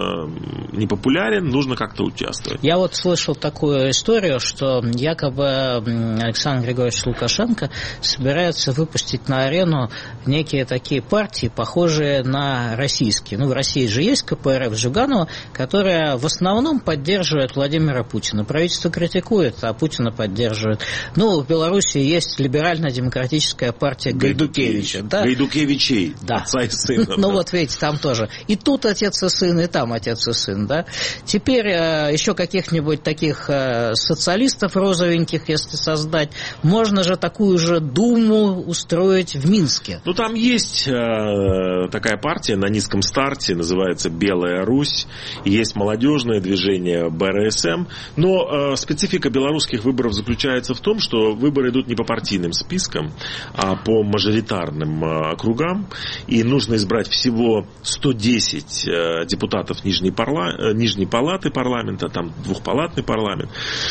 E: э, не популярен, нужно как-то участвовать.
C: Я вот слышал такую историю, что якобы Александр Григорьевич Лукашенко собирается выпустить на арену некие такие партии, похожие на российские. Ну, в России же есть ка пэ эр эф Жиганова, которая в основном поддерживает Владимира Путина. Правительство критикует, а Путина поддерживает. Ну, в Беларуси есть либерально-демократическая партия Гайдукевича. Да?
E: Гайдукевичей,
C: да.
E: Отца и сына.
C: Ну
E: да.
C: вот видите, там тоже. И тут отец и сын, и там отец и сын. Да? Теперь э, еще каких-нибудь таких э, социалистов розовеньких, если создать, можно же такую же думу устроить в Минске.
E: Ну там есть э, такая партия на низком старте, называется «Белая Русь». Есть молодежное движение бэ эр эс эм. Но э, специфика белорусских выборов заключается в том, что выборы идут не по партийным спискам, а по мажоритарным округам, и нужно избрать всего сто десять депутатов Нижней, парла... Нижней палаты парламента, там двухпалатный парламент,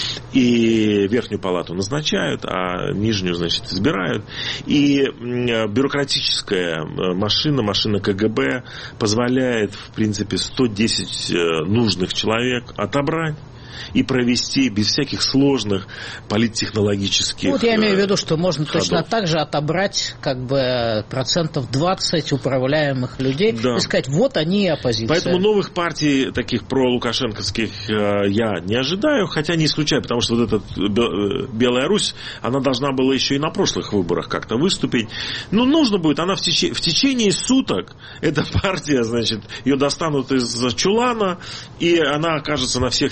E: и верхнюю палату назначают, а нижнюю, значит, избирают. И бюрократическая машина, машина ка гэ бэ позволяет, в принципе, сто десять нужных человек отобрать и провести без всяких сложных политтехнологических
C: Вот я имею в виду, что можно
E: ходов.
C: Точно так же отобрать как бы процентов двадцать управляемых людей, да. И сказать, вот они и оппозиция.
E: Поэтому новых партий, таких пролукашенковских, я не ожидаю, хотя не исключаю, потому что вот эта Белая Русь, она должна была еще и на прошлых выборах как-то выступить. Ну, нужно будет, она в, теч... в течение суток, эта партия, значит, ее достанут из чулана, и она окажется на всех телеэкранах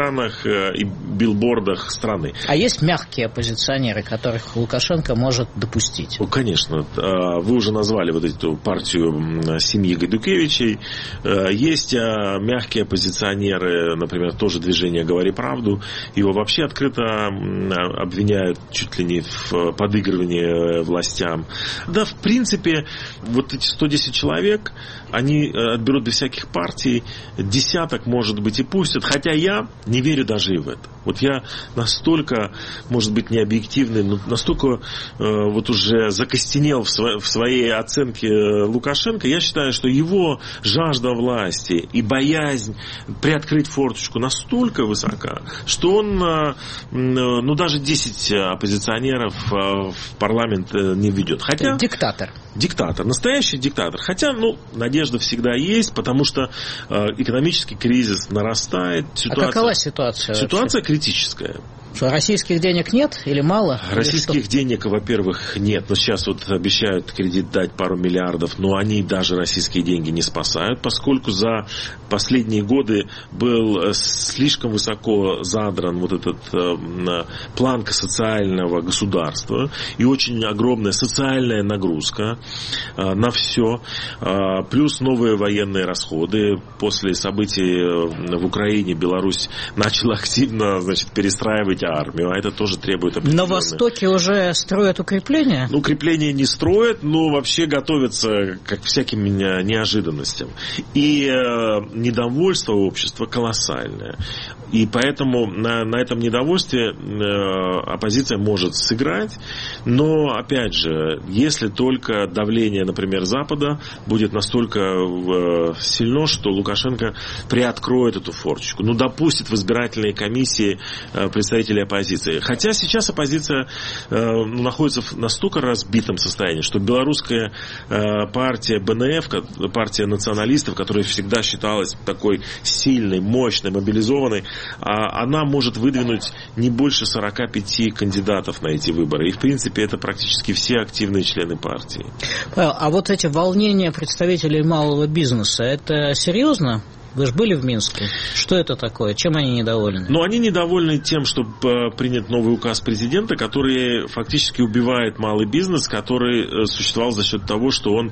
E: экранах и билбордах страны.
C: А есть мягкие оппозиционеры, которых Лукашенко может допустить?
E: Ну, конечно. Вы уже назвали вот эту партию семьи Гайдукевичей. Есть мягкие оппозиционеры, например, тоже движение «Говори правду». Его вообще открыто обвиняют чуть ли не в подыгрывании властям. Да, в принципе, вот эти сто десять человек, они отберут без всяких партий, десяток, может быть, и пустят, хотя я не верю даже и в это. Вот я настолько, может быть, не объективный, но настолько э, вот уже закостенел в, сво- в своей оценке Лукашенко, я считаю, что его жажда власти и боязнь приоткрыть форточку настолько высока, что он, э, ну, даже десять оппозиционеров э, в парламент не введет. Хотя...
C: Диктатор.
E: Диктатор, настоящий диктатор. Хотя, ну, надежда всегда есть, потому что э, экономический кризис нарастает. Ситуация,
C: а какова ситуация?
E: Ситуация вообще критическая.
C: Что, российских денег нет или мало?
E: Российских
C: или
E: денег, во-первых, нет. Но сейчас вот обещают кредит дать пару миллиардов, но они даже российские деньги не спасают, поскольку за последние годы был слишком высоко задран вот этот э, планка социального государства и очень огромная социальная нагрузка э, на все. Э, плюс новые военные расходы. После событий в Украине Беларусь начала активно, значит, перестраивать армию, а это тоже требует определенных...
C: На Востоке уже строят укрепления?
E: Ну, укрепления не строят, но вообще готовятся к всяким неожиданностям. И э, недовольство общества колоссальное. И поэтому на, на этом недовольстве э, оппозиция может сыграть, но, опять же, если только давление, например, Запада будет настолько э, сильно, что Лукашенко приоткроет эту форточку, ну, допустит в избирательные комиссии э, представителей оппозиции. Хотя сейчас оппозиция э, находится в настолько разбитом состоянии, что белорусская э, партия бэ эн эф, партия националистов, которая всегда считалась такой сильной, мощной, мобилизованной, а она может выдвинуть не больше сорока пяти кандидатов на эти выборы. И, в принципе, это практически все активные члены партии.
C: Павел, а вот эти волнения представителей малого бизнеса, это серьезно? Вы же были в Минске. Что это такое? Чем они недовольны?
E: Ну, они недовольны тем, что принят новый указ президента, который фактически убивает малый бизнес, который существовал за счет того, что он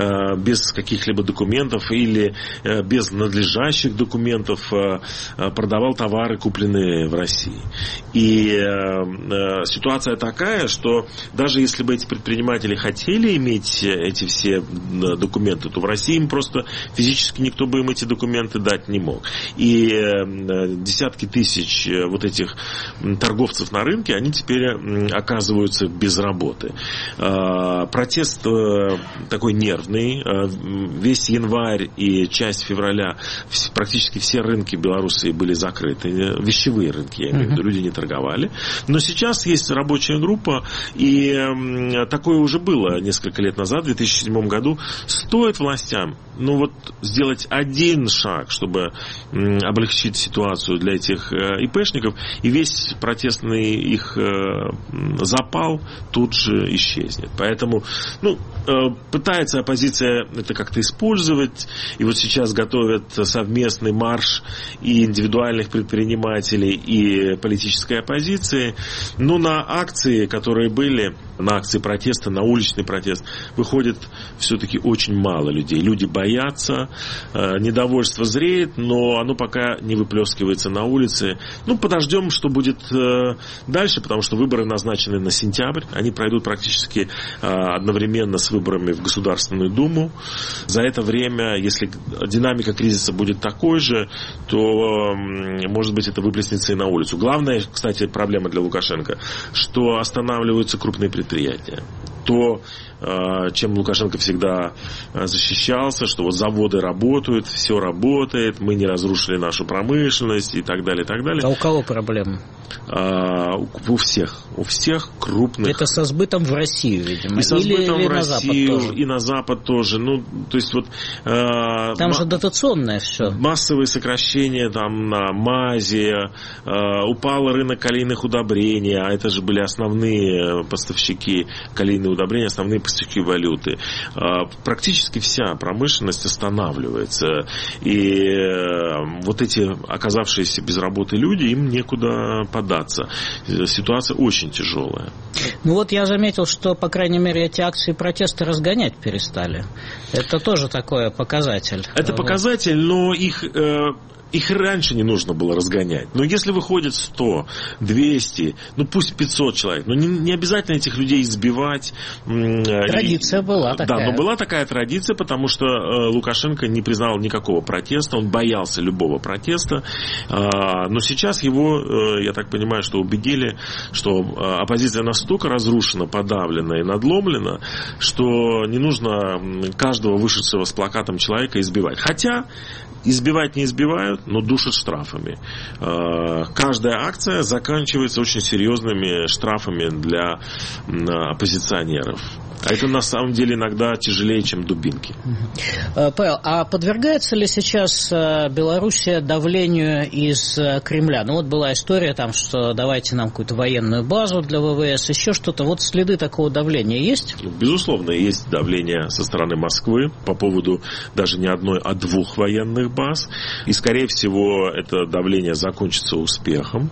E: без каких-либо документов или без надлежащих документов продавал товары, купленные в России. И ситуация такая, что даже если бы эти предприниматели хотели иметь эти все документы, то в России им просто физически никто бы им эти документы дать не мог. И десятки тысяч вот этих торговцев на рынке, они теперь оказываются без работы. Протест такой нервный. Весь январь и часть февраля практически все рынки Беларуси были закрыты. Вещевые рынки, я имею в виду, люди не торговали. Но сейчас есть рабочая группа, и такое уже было несколько лет назад, в две тысячи седьмом году. Стоит властям, ну вот, сделать один шаг, чтобы облегчить ситуацию для этих ИПшников, и весь протестный их запал тут же исчезнет. Поэтому, ну, пытается оппозиция это как-то использовать, и вот сейчас готовят совместный марш и индивидуальных предпринимателей, и политической оппозиции. Но на акции, которые были, на акции протеста, на уличный протест, выходит все-таки очень мало людей. Люди боятся, недовольство зреет, но оно пока не выплескивается на улице. Ну, подождем, что будет э, дальше, потому что выборы назначены на сентябрь. Они пройдут практически э, одновременно с выборами в Государственную Думу. За это время, если динамика кризиса будет такой же, то, э, может быть, это выплеснется и на улицу. Главная, кстати, проблема для Лукашенко, что останавливаются крупные предприятия. То, чем Лукашенко всегда защищался, что вот заводы работают, все работает, мы не разрушили нашу промышленность и так далее, и так далее.
C: А у кого проблемы?
E: А, у всех. У всех крупных.
C: Это со сбытом в Россию, видимо.
E: И со сбытом
C: или,
E: в
C: или
E: Россию,
C: на
E: и на Запад тоже. Ну, то есть вот...
C: А, там м- же дотационное все.
E: Массовые сокращения там на мазе, а, упал рынок калийных удобрений, а это же были основные поставщики калийных удобрения, основные поставщики валюты. Практически вся промышленность останавливается. И вот эти оказавшиеся без работы люди, им некуда податься. Ситуация очень тяжелая.
C: Ну вот я заметил, что, по крайней мере, эти акции протеста разгонять перестали. Это тоже такой показатель.
E: Это показатель, но их... Их раньше не нужно было разгонять. Но если выходит сто, двести, ну пусть пятьсот человек, но не, не обязательно этих людей избивать.
C: Традиция и, была такая.
E: Да, но была такая традиция, потому что Лукашенко не признал никакого протеста, он боялся любого протеста. Но сейчас его, я так понимаю, что убедили, что оппозиция настолько разрушена, подавлена и надломлена, что не нужно каждого вышедшего с плакатом человека избивать. Хотя избивать не избивают, но душат штрафами. Каждая акция заканчивается очень серьезными штрафами для оппозиционеров. А это на самом деле иногда тяжелее, чем дубинки.
C: Павел, а подвергается ли сейчас Белоруссия давлению из Кремля? Ну вот была история там, что давайте нам какую-то военную базу для ВВС, еще что-то. Вот следы такого давления есть?
E: Безусловно, есть давление со стороны Москвы по поводу даже не одной, а двух военных баз. И, скорее всего, это давление закончится успехом.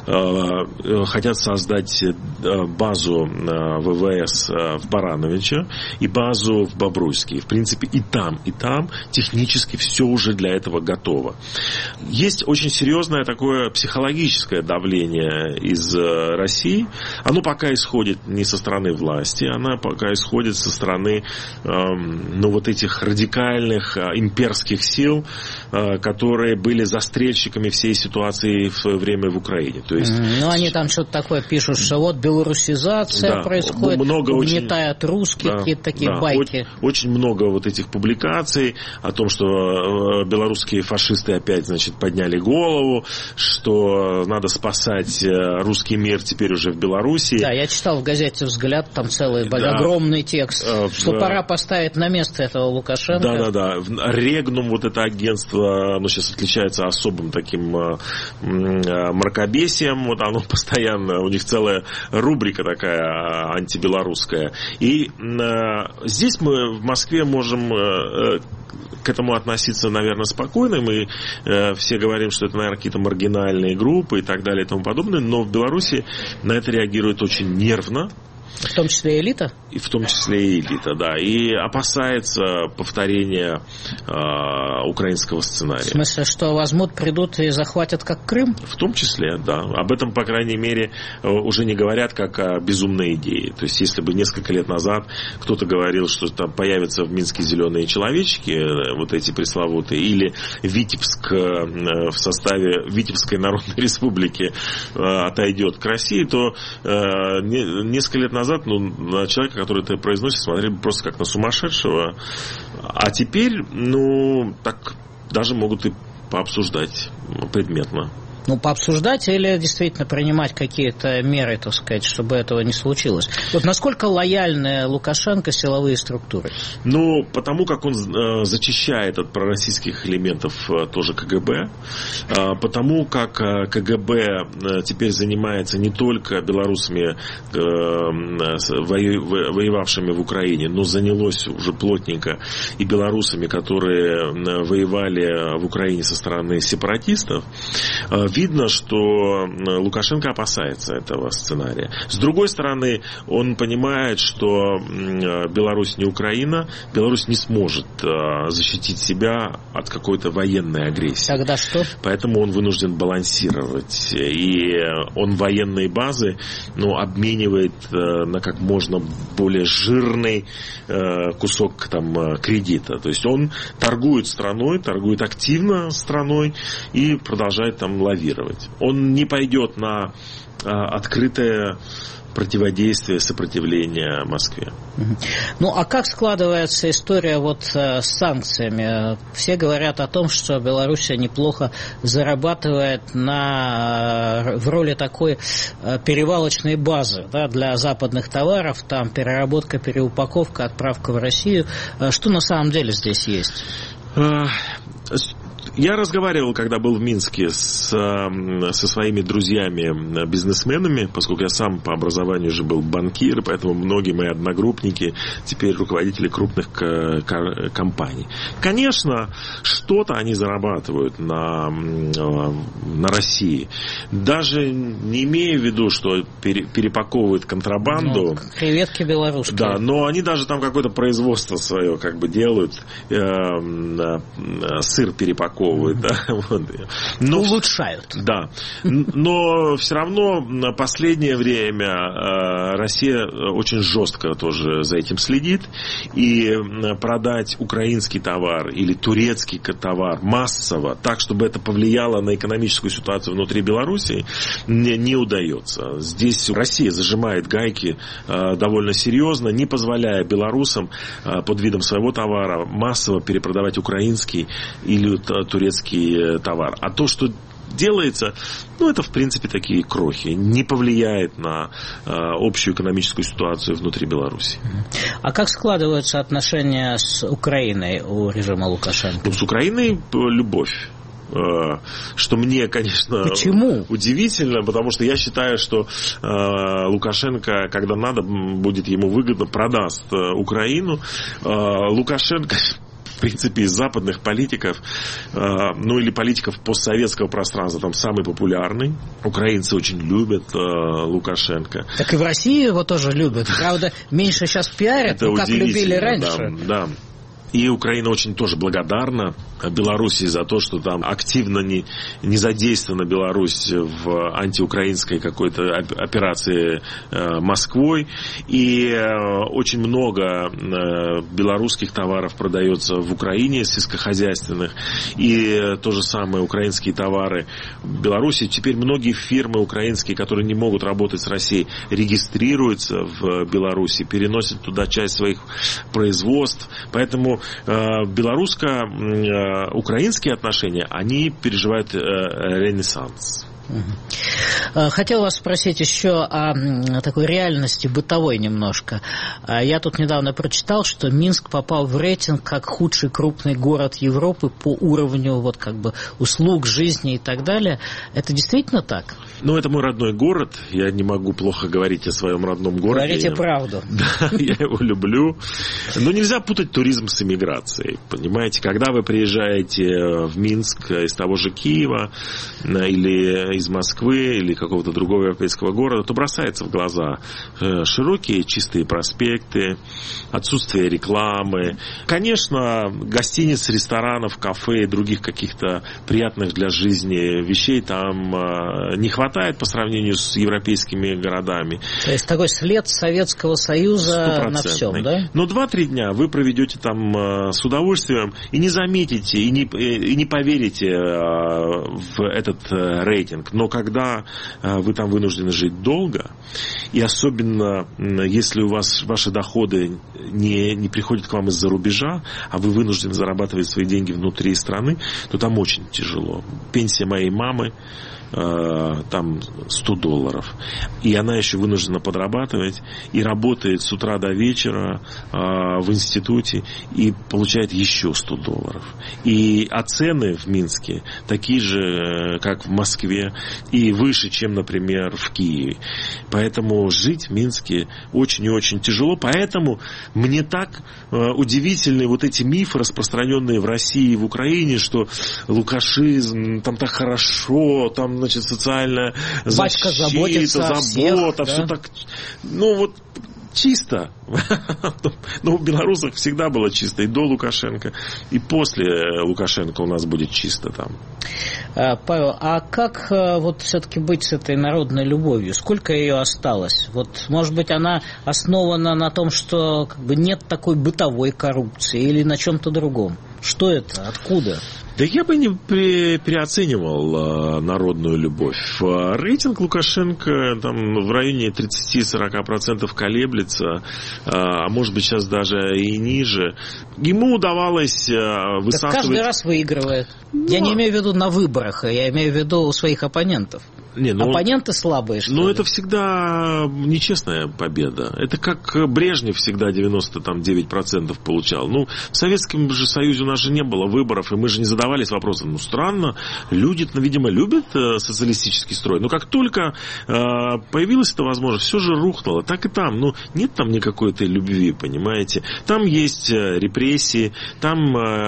E: Хотят создать базу ВВС в Барановиче и базу в Бобруйске. В принципе, и там, и там технически все уже для этого готово. Есть очень серьезное такое психологическое давление из России. Оно пока исходит не со стороны власти, оно пока исходит со стороны эм, ну, вот этих радикальных э, имперских сил, э, которые были застрельщиками всей ситуации в свое время в Украине. То есть,
C: mm-hmm. Ну, они там что-то такое пишут, что вот белорусизация да, происходит,
E: много
C: угнетают очень... русские, да, какие-то такие
E: да,
C: байки.
E: Очень много вот этих публикаций о том, что белорусские фашисты опять, значит, подняли голову, что надо спасать русский мир теперь уже в Беларуси.
C: Да, я читал в газете «Взгляд», там целый да. огромный текст, а, что в... пора поставить на место этого Лукашенко.
E: Да-да-да. Регнум, вот это агентство, оно сейчас отличается особым таким мракобесием, вот оно постоянно, у них целая рубрика такая антибелорусская. И здесь мы в Москве можем к этому относиться, наверное, спокойно. Мы все говорим, что это, наверное, какие-то маргинальные группы и так далее и тому подобное. Но в Беларуси на это реагирует очень нервно.
C: В том числе элита?
E: И в том числе и элита, да. И опасается повторения э, украинского сценария. В
C: смысле, что возьмут, придут и захватят как Крым?
E: В том числе, да. Об этом, по крайней мере, уже не говорят как о безумной идее. То есть, если бы несколько лет назад кто-то говорил, что там появятся в Минске зеленые человечки, вот эти пресловутые, или Витебск в составе Витебской Народной Республики отойдет к России, то несколько лет назад ну, на человека, который это произносит, смотрели просто как на сумасшедшего. А теперь, ну, так даже могут и пообсуждать предметно.
C: Ну, пообсуждать или действительно принимать какие-то меры, так сказать, чтобы этого не случилось? Вот насколько лояльны Лукашенко силовые структуры?
E: Ну, потому как он э, зачищает от пророссийских элементов э, тоже КГБ, э, потому как э, КГБ э, теперь занимается не только белорусами, э, во, воевавшими в Украине, но занялось уже плотненько и белорусами, которые э, воевали в Украине со стороны сепаратистов. Э, Видно, что Лукашенко опасается этого сценария. С другой стороны, он понимает, что Беларусь не Украина, Беларусь не сможет защитить себя от какой-то военной агрессии.
C: Тогда что?
E: Поэтому он вынужден балансировать. И он военные базы ну, обменивает на как можно более жирный кусок там, кредита. То есть он торгует страной, торгует активно страной и продолжает там лавировать. Он не пойдет на а, открытое противодействие, сопротивление Москве.
C: Ну, а как складывается история вот с санкциями? Все говорят о том, что Белоруссия неплохо зарабатывает на, в роли такой перевалочной базы, да, для западных товаров, там переработка, переупаковка, отправка в Россию. Что на самом деле здесь есть?
E: Я разговаривал, когда был в Минске, с, со своими друзьями-бизнесменами, поскольку я сам по образованию уже был банкир, поэтому многие мои одногруппники теперь руководители крупных компаний. Конечно, что-то они зарабатывают на, на России. Даже не имея в виду, что перепаковывают контрабанду.
C: Ну, креветки белорусские.
E: Да, но они даже там какое-то производство свое как бы делают, э, э, сыр перепаковывают. Да, вот. Но,
C: улучшают.
E: Да, но все равно на последнее время э, Россия очень жестко тоже за этим следит, и продать украинский товар или турецкий товар массово, так, чтобы это повлияло на экономическую ситуацию внутри Беларуси, не, не удается. Здесь Россия зажимает гайки э, довольно серьезно, не позволяя белорусам э, под видом своего товара массово перепродавать украинский или э, турецкий товар. А то, что делается, ну, это, в принципе, такие крохи. Не повлияет на э, общую экономическую ситуацию внутри Беларуси.
C: А как складываются отношения с Украиной у режима Лукашенко?
E: Ну, с Украиной любовь. Что мне, конечно,
C: Почему?
E: удивительно, потому что я считаю, что э, Лукашенко, когда надо, будет ему выгодно, продаст э, Украину. Э, Лукашенко... В принципе, из западных политиков, э, ну или политиков постсоветского пространства, там самый популярный. Украинцы очень любят э, Лукашенко.
C: Так и в России его тоже любят. Правда, меньше сейчас пиарят, но как любили раньше.
E: Да, да. И Украина очень тоже благодарна Беларуси за то, что там активно не, не задействована Беларусь в антиукраинской какой-то операции э, Москвой. И э, очень много э, белорусских товаров продается в Украине, сельскохозяйственных. И то же самое украинские товары в Беларуси. Теперь многие фирмы украинские, которые не могут работать с Россией, регистрируются в Беларуси, переносят туда часть своих производств. Поэтому белорусско-украинские отношения, они переживают ренессанс.
C: Хотел вас спросить еще о такой реальности бытовой немножко. Я тут недавно прочитал, что Минск попал в рейтинг как худший крупный город Европы по уровню вот как бы услуг, жизни и так далее. Это действительно так?
E: Ну, это мой родной город. Я не могу плохо говорить о своем родном городе.
C: Говорите правду.
E: Да, я его люблю. Но нельзя путать туризм с эмиграцией. Понимаете, когда вы приезжаете в Минск из того же Киева или из Москвы или какого-то другого европейского города, то бросается в глаза широкие чистые проспекты, отсутствие рекламы. Конечно, гостиниц, ресторанов, кафе и других каких-то приятных для жизни вещей там не хватает по сравнению с европейскими городами.
C: То есть такой след Советского Союза на всем, да?
E: Но два-три дня вы проведете там с удовольствием и не заметите, и не, и не поверите в этот рейтинг. Но когда вы там вынуждены жить долго, и особенно если у вас ваши доходы не, не приходят к вам из-за рубежа, а вы вынуждены зарабатывать свои деньги внутри страны, то там очень тяжело. Пенсия моей мамы там сто долларов. И она еще вынуждена подрабатывать и работает с утра до вечера в институте и получает еще сто долларов. И а цены в Минске такие же, как в Москве, и выше, чем, например, в Киеве. Поэтому жить в Минске очень и очень тяжело. Поэтому мне так удивительны вот эти мифы, распространенные в России и в Украине, что лукашизм, там так хорошо, там, значит, социальная
C: Батька
E: защита, забота,
C: да?
E: все так, ну вот чисто. Но у белорусов всегда было чисто и до Лукашенко, и после Лукашенко у нас будет чисто там.
C: Павел, а как вот все-таки быть с этой народной любовью? Сколько ее осталось? Вот, может быть, она основана на том, что как бы нет такой бытовой коррупции или на чем-то другом? Что это? Откуда?
E: Да я бы не переоценивал народную любовь. Рейтинг Лукашенко там в районе тридцать-сорок процентов колеблется, а может быть сейчас даже и ниже. Ему удавалось высасывать...
C: Так каждый раз выигрывает. Ну, я не имею в виду на выборах, я имею в виду у своих оппонентов. Не, ну, оппоненты слабые, что
E: Ну,
C: ли?
E: это всегда нечестная победа. Это как Брежнев всегда девяносто девять процентов получал. Ну, в Советском же Союзе у нас же не было выборов, и мы же не задавали задавались вопросом, ну, странно, люди, ну, видимо, любят социалистический строй, но как только появилась эта возможность, все же рухнуло. Так и там, ну, нет там никакой этой любви, понимаете. Там есть репрессии, там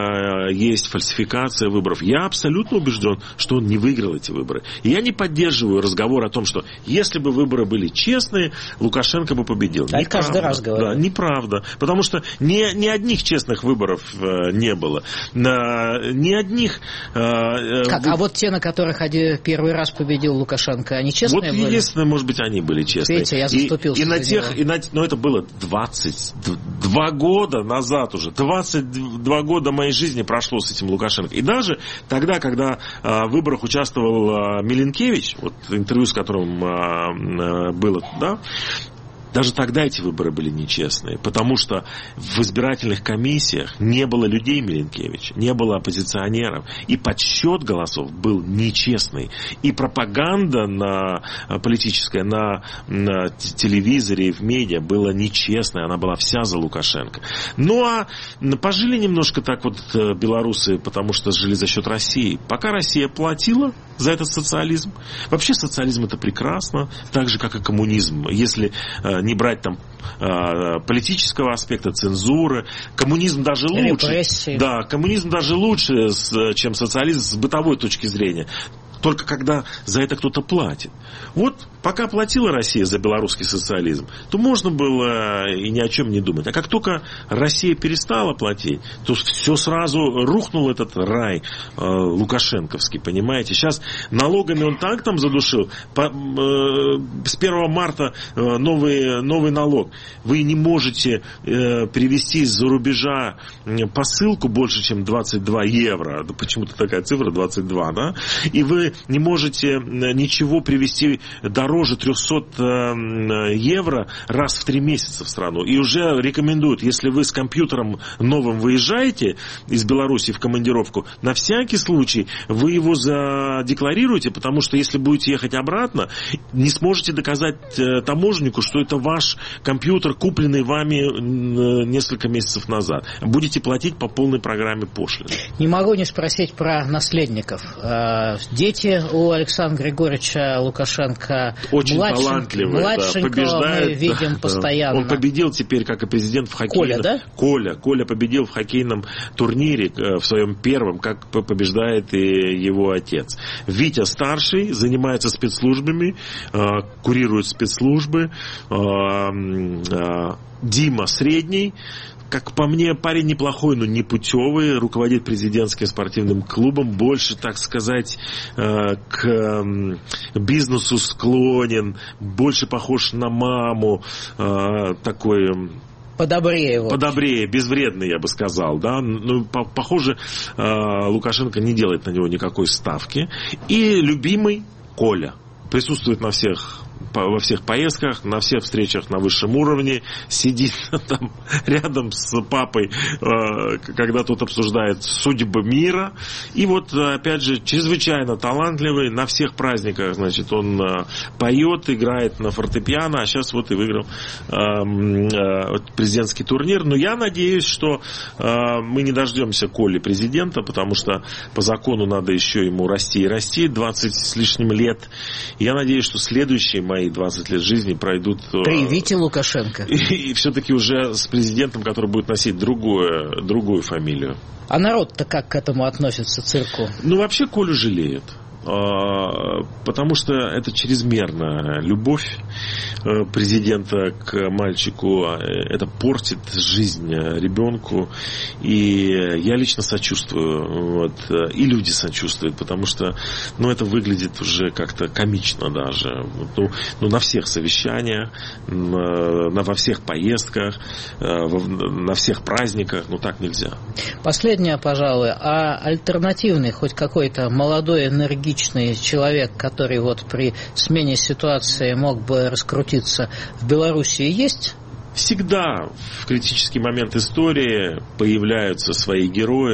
E: есть фальсификация выборов. Я абсолютно убежден, что он не выиграл эти выборы. И я не поддерживаю разговор о том, что если бы выборы были честные, Лукашенко бы победил.
C: А каждый раз говорят.
E: Да, неправда. Потому что ни, ни одних честных выборов э, не было. Э, ни одних... Э,
C: как? Вы... А вот те, на которых один, первый раз победил Лукашенко, они честные
E: вот
C: были?
E: Вот единственное, может быть, они были честные.
C: Видите, я заступился
E: и, и на
C: за
E: тех,
C: него.
E: и на, ну, это было двадцать два года назад уже. двадцать два года моей жизни прошло с этим Лукашенко. И даже тогда, когда э, в выборах участвовал э, Миленкевич, вот интервью с которым э, э, было, да, даже тогда эти выборы были нечестные, потому что в избирательных комиссиях не было людей Миленкевича, не было оппозиционеров, и подсчет голосов был нечестный. И пропаганда на, политическая на, на телевизоре и в медиа была нечестная, она была вся за Лукашенко. Ну а пожили немножко так вот белорусы, потому что жили за счет России. Пока Россия платила за этот социализм, вообще социализм это прекрасно, так же как и коммунизм, если не брать там политического аспекта, цензуры. Коммунизм даже лучше.
C: Репрессии.
E: Да, коммунизм даже лучше, чем социализм с бытовой точки зрения. Только когда за это кто-то платит. Вот пока платила Россия за белорусский социализм, то можно было и ни о чем не думать. А как только Россия перестала платить, то все сразу рухнул этот рай э, лукашенковский, понимаете. Сейчас налогами он так там задушил. По, э, с первого марта э, новый, новый налог. Вы не можете э, привезти из-за рубежа посылку больше, чем двадцать два евро. Почему-то такая цифра двадцать два, да? И вы не можете ничего привезти дороже триста евро раз в три месяца в страну. И уже рекомендуют, если вы с компьютером новым выезжаете из Беларуси в командировку, на всякий случай вы его задекларируете, потому что если будете ехать обратно, не сможете доказать таможеннику, что это ваш компьютер, купленный вами несколько месяцев назад. Будете платить по полной программе пошлины.
C: Не могу не спросить про наследников. Дети у Александра Григорьевича Лукашенко
E: очень
C: младшен...
E: талантливый,
C: младшенького
E: да, побеждает,
C: мы видим
E: да,
C: постоянно.
E: Он победил теперь, как и президент, в хоккейном...
C: Коля, да?
E: Коля, Коля победил в хоккейном турнире, в своем первом, как побеждает и его отец. Витя старший, занимается спецслужбами, курирует спецслужбы. Дима средний. Как по мне, парень неплохой, но не путевый, руководит президентским спортивным клубом, больше, так сказать, к бизнесу склонен, больше похож на маму, такой...
C: Подобрее. Вот.
E: Подобрее, безвредный, я бы сказал, да. Ну, по- похоже, Лукашенко не делает на него никакой ставки. И любимый Коля присутствует на всех... во всех поездках, на всех встречах на высшем уровне, сидит там рядом с папой, когда тот обсуждает судьбы мира. И вот, опять же, чрезвычайно талантливый, на всех праздниках, значит, он поет, играет на фортепиано, а сейчас вот и выиграл президентский турнир. Но я надеюсь, что мы не дождемся Коли президента, потому что по закону надо еще ему расти и расти, двадцать с лишним лет. Я надеюсь, что следующие мои двадцать лет жизни пройдут...
C: При Вите Лукашенко.
E: И, и все-таки уже с президентом, который будет носить другую, другую фамилию.
C: А народ-то как к этому относится, цирку?
E: Ну, вообще Колю жалеют. Потому что это чрезмерная любовь президента к мальчику. Это портит жизнь ребенку. И я лично сочувствую. Вот, и люди сочувствуют. Потому что ну, это выглядит уже как-то комично даже. Ну, ну, на всех совещаниях, на, во всех поездках, на всех праздниках. Ну так нельзя.
C: Последнее, пожалуй. А альтернативный, хоть какой-то молодой, энергичный человек, который вот при смене ситуации мог бы раскрутиться в Белоруссии, есть?
E: Всегда в критический момент истории появляются свои герои,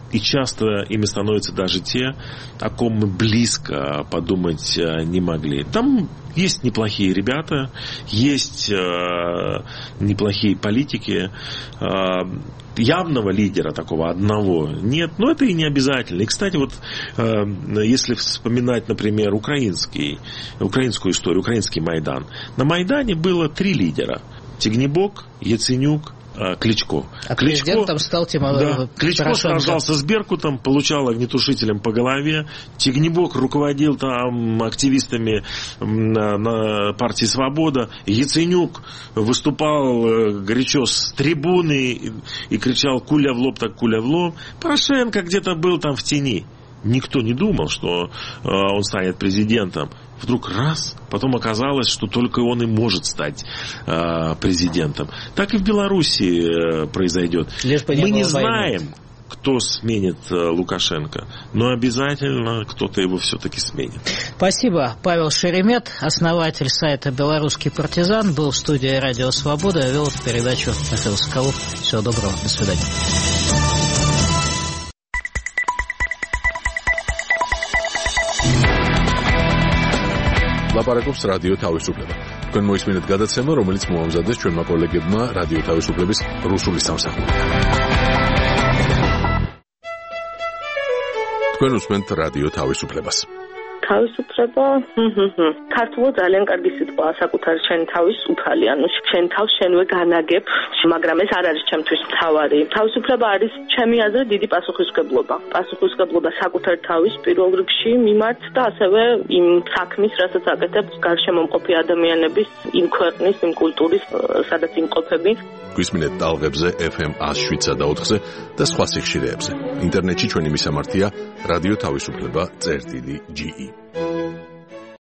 E: И часто ими становятся даже те, о ком мы близко подумать не могли. Там есть неплохие ребята, есть э, неплохие политики. Э, явного лидера такого одного нет, но это и не обязательно. И, кстати, вот э, если вспоминать, например, украинский, украинскую историю, украинский Майдан. На Майдане было три лидера. Тягнебок, Яценюк, Кличко.
C: А
E: Кличко,
C: президентом стал Тимофей
E: да, Кличко сражался с Беркутом, получал огнетушителем по голове. Тягнебок руководил там активистами на, на партии «Свобода». Яценюк выступал горячо с трибуны и, и кричал «куля в лоб, так куля в лоб». Порошенко где-то был там в тени. Никто не думал, что э, он станет президентом. Вдруг раз, потом оказалось, что только он и может стать э, президентом. Так и в Беларуси э, произойдет. Не Мы не знаем, войны. Кто сменит э, Лукашенко, но обязательно кто-то его все-таки сменит.
C: Спасибо. Павел Шеремет, основатель сайта «Белорусский партизан», был в студии «Радио Свобода», вел эту передачу Михаил Соколов. Всего доброго. До свидания.
A: ლაპარაკობს რადიო თავისუფლება. თქვენ მოისმინეთ გადაცემა, რომელიც მოამზადეს ჩვენმა კოლეგებმა რადიო თავისუფლების რუსული სამსახურიდან. თქვენ უსმენთ რადიო თავისუფლებას.
F: თავისუფლება, ქართულად ძალიან კარგი სიტყვაა საკუთარი შენი თავის უფალი, ანუ შენ თავს შენვე განაგებ, მაგრამ ეს არ არის ჩემთვის მთავარი. თავისუფლება არის ჩემი აზრით დიდი პასუხისმგებლობა. პასუხისმგებლობა საკუთარი თავის პირველ რიგში მიმართ და ასევე იმ საქმის, რასაც აკეთებს გარშემომყოფი ადამიანების, იმ ქვეყნის, იმ კულტურის, სადაც იმყოფები.
A: გვისმინეთ ტალღებზე ეფ ემ one oh seven და ოთხზე და სხვა სიხშირეებზე. ინტერნეტში ჩვენი მისამართია რადიო თავისუფლება წერტილი ჯი ი.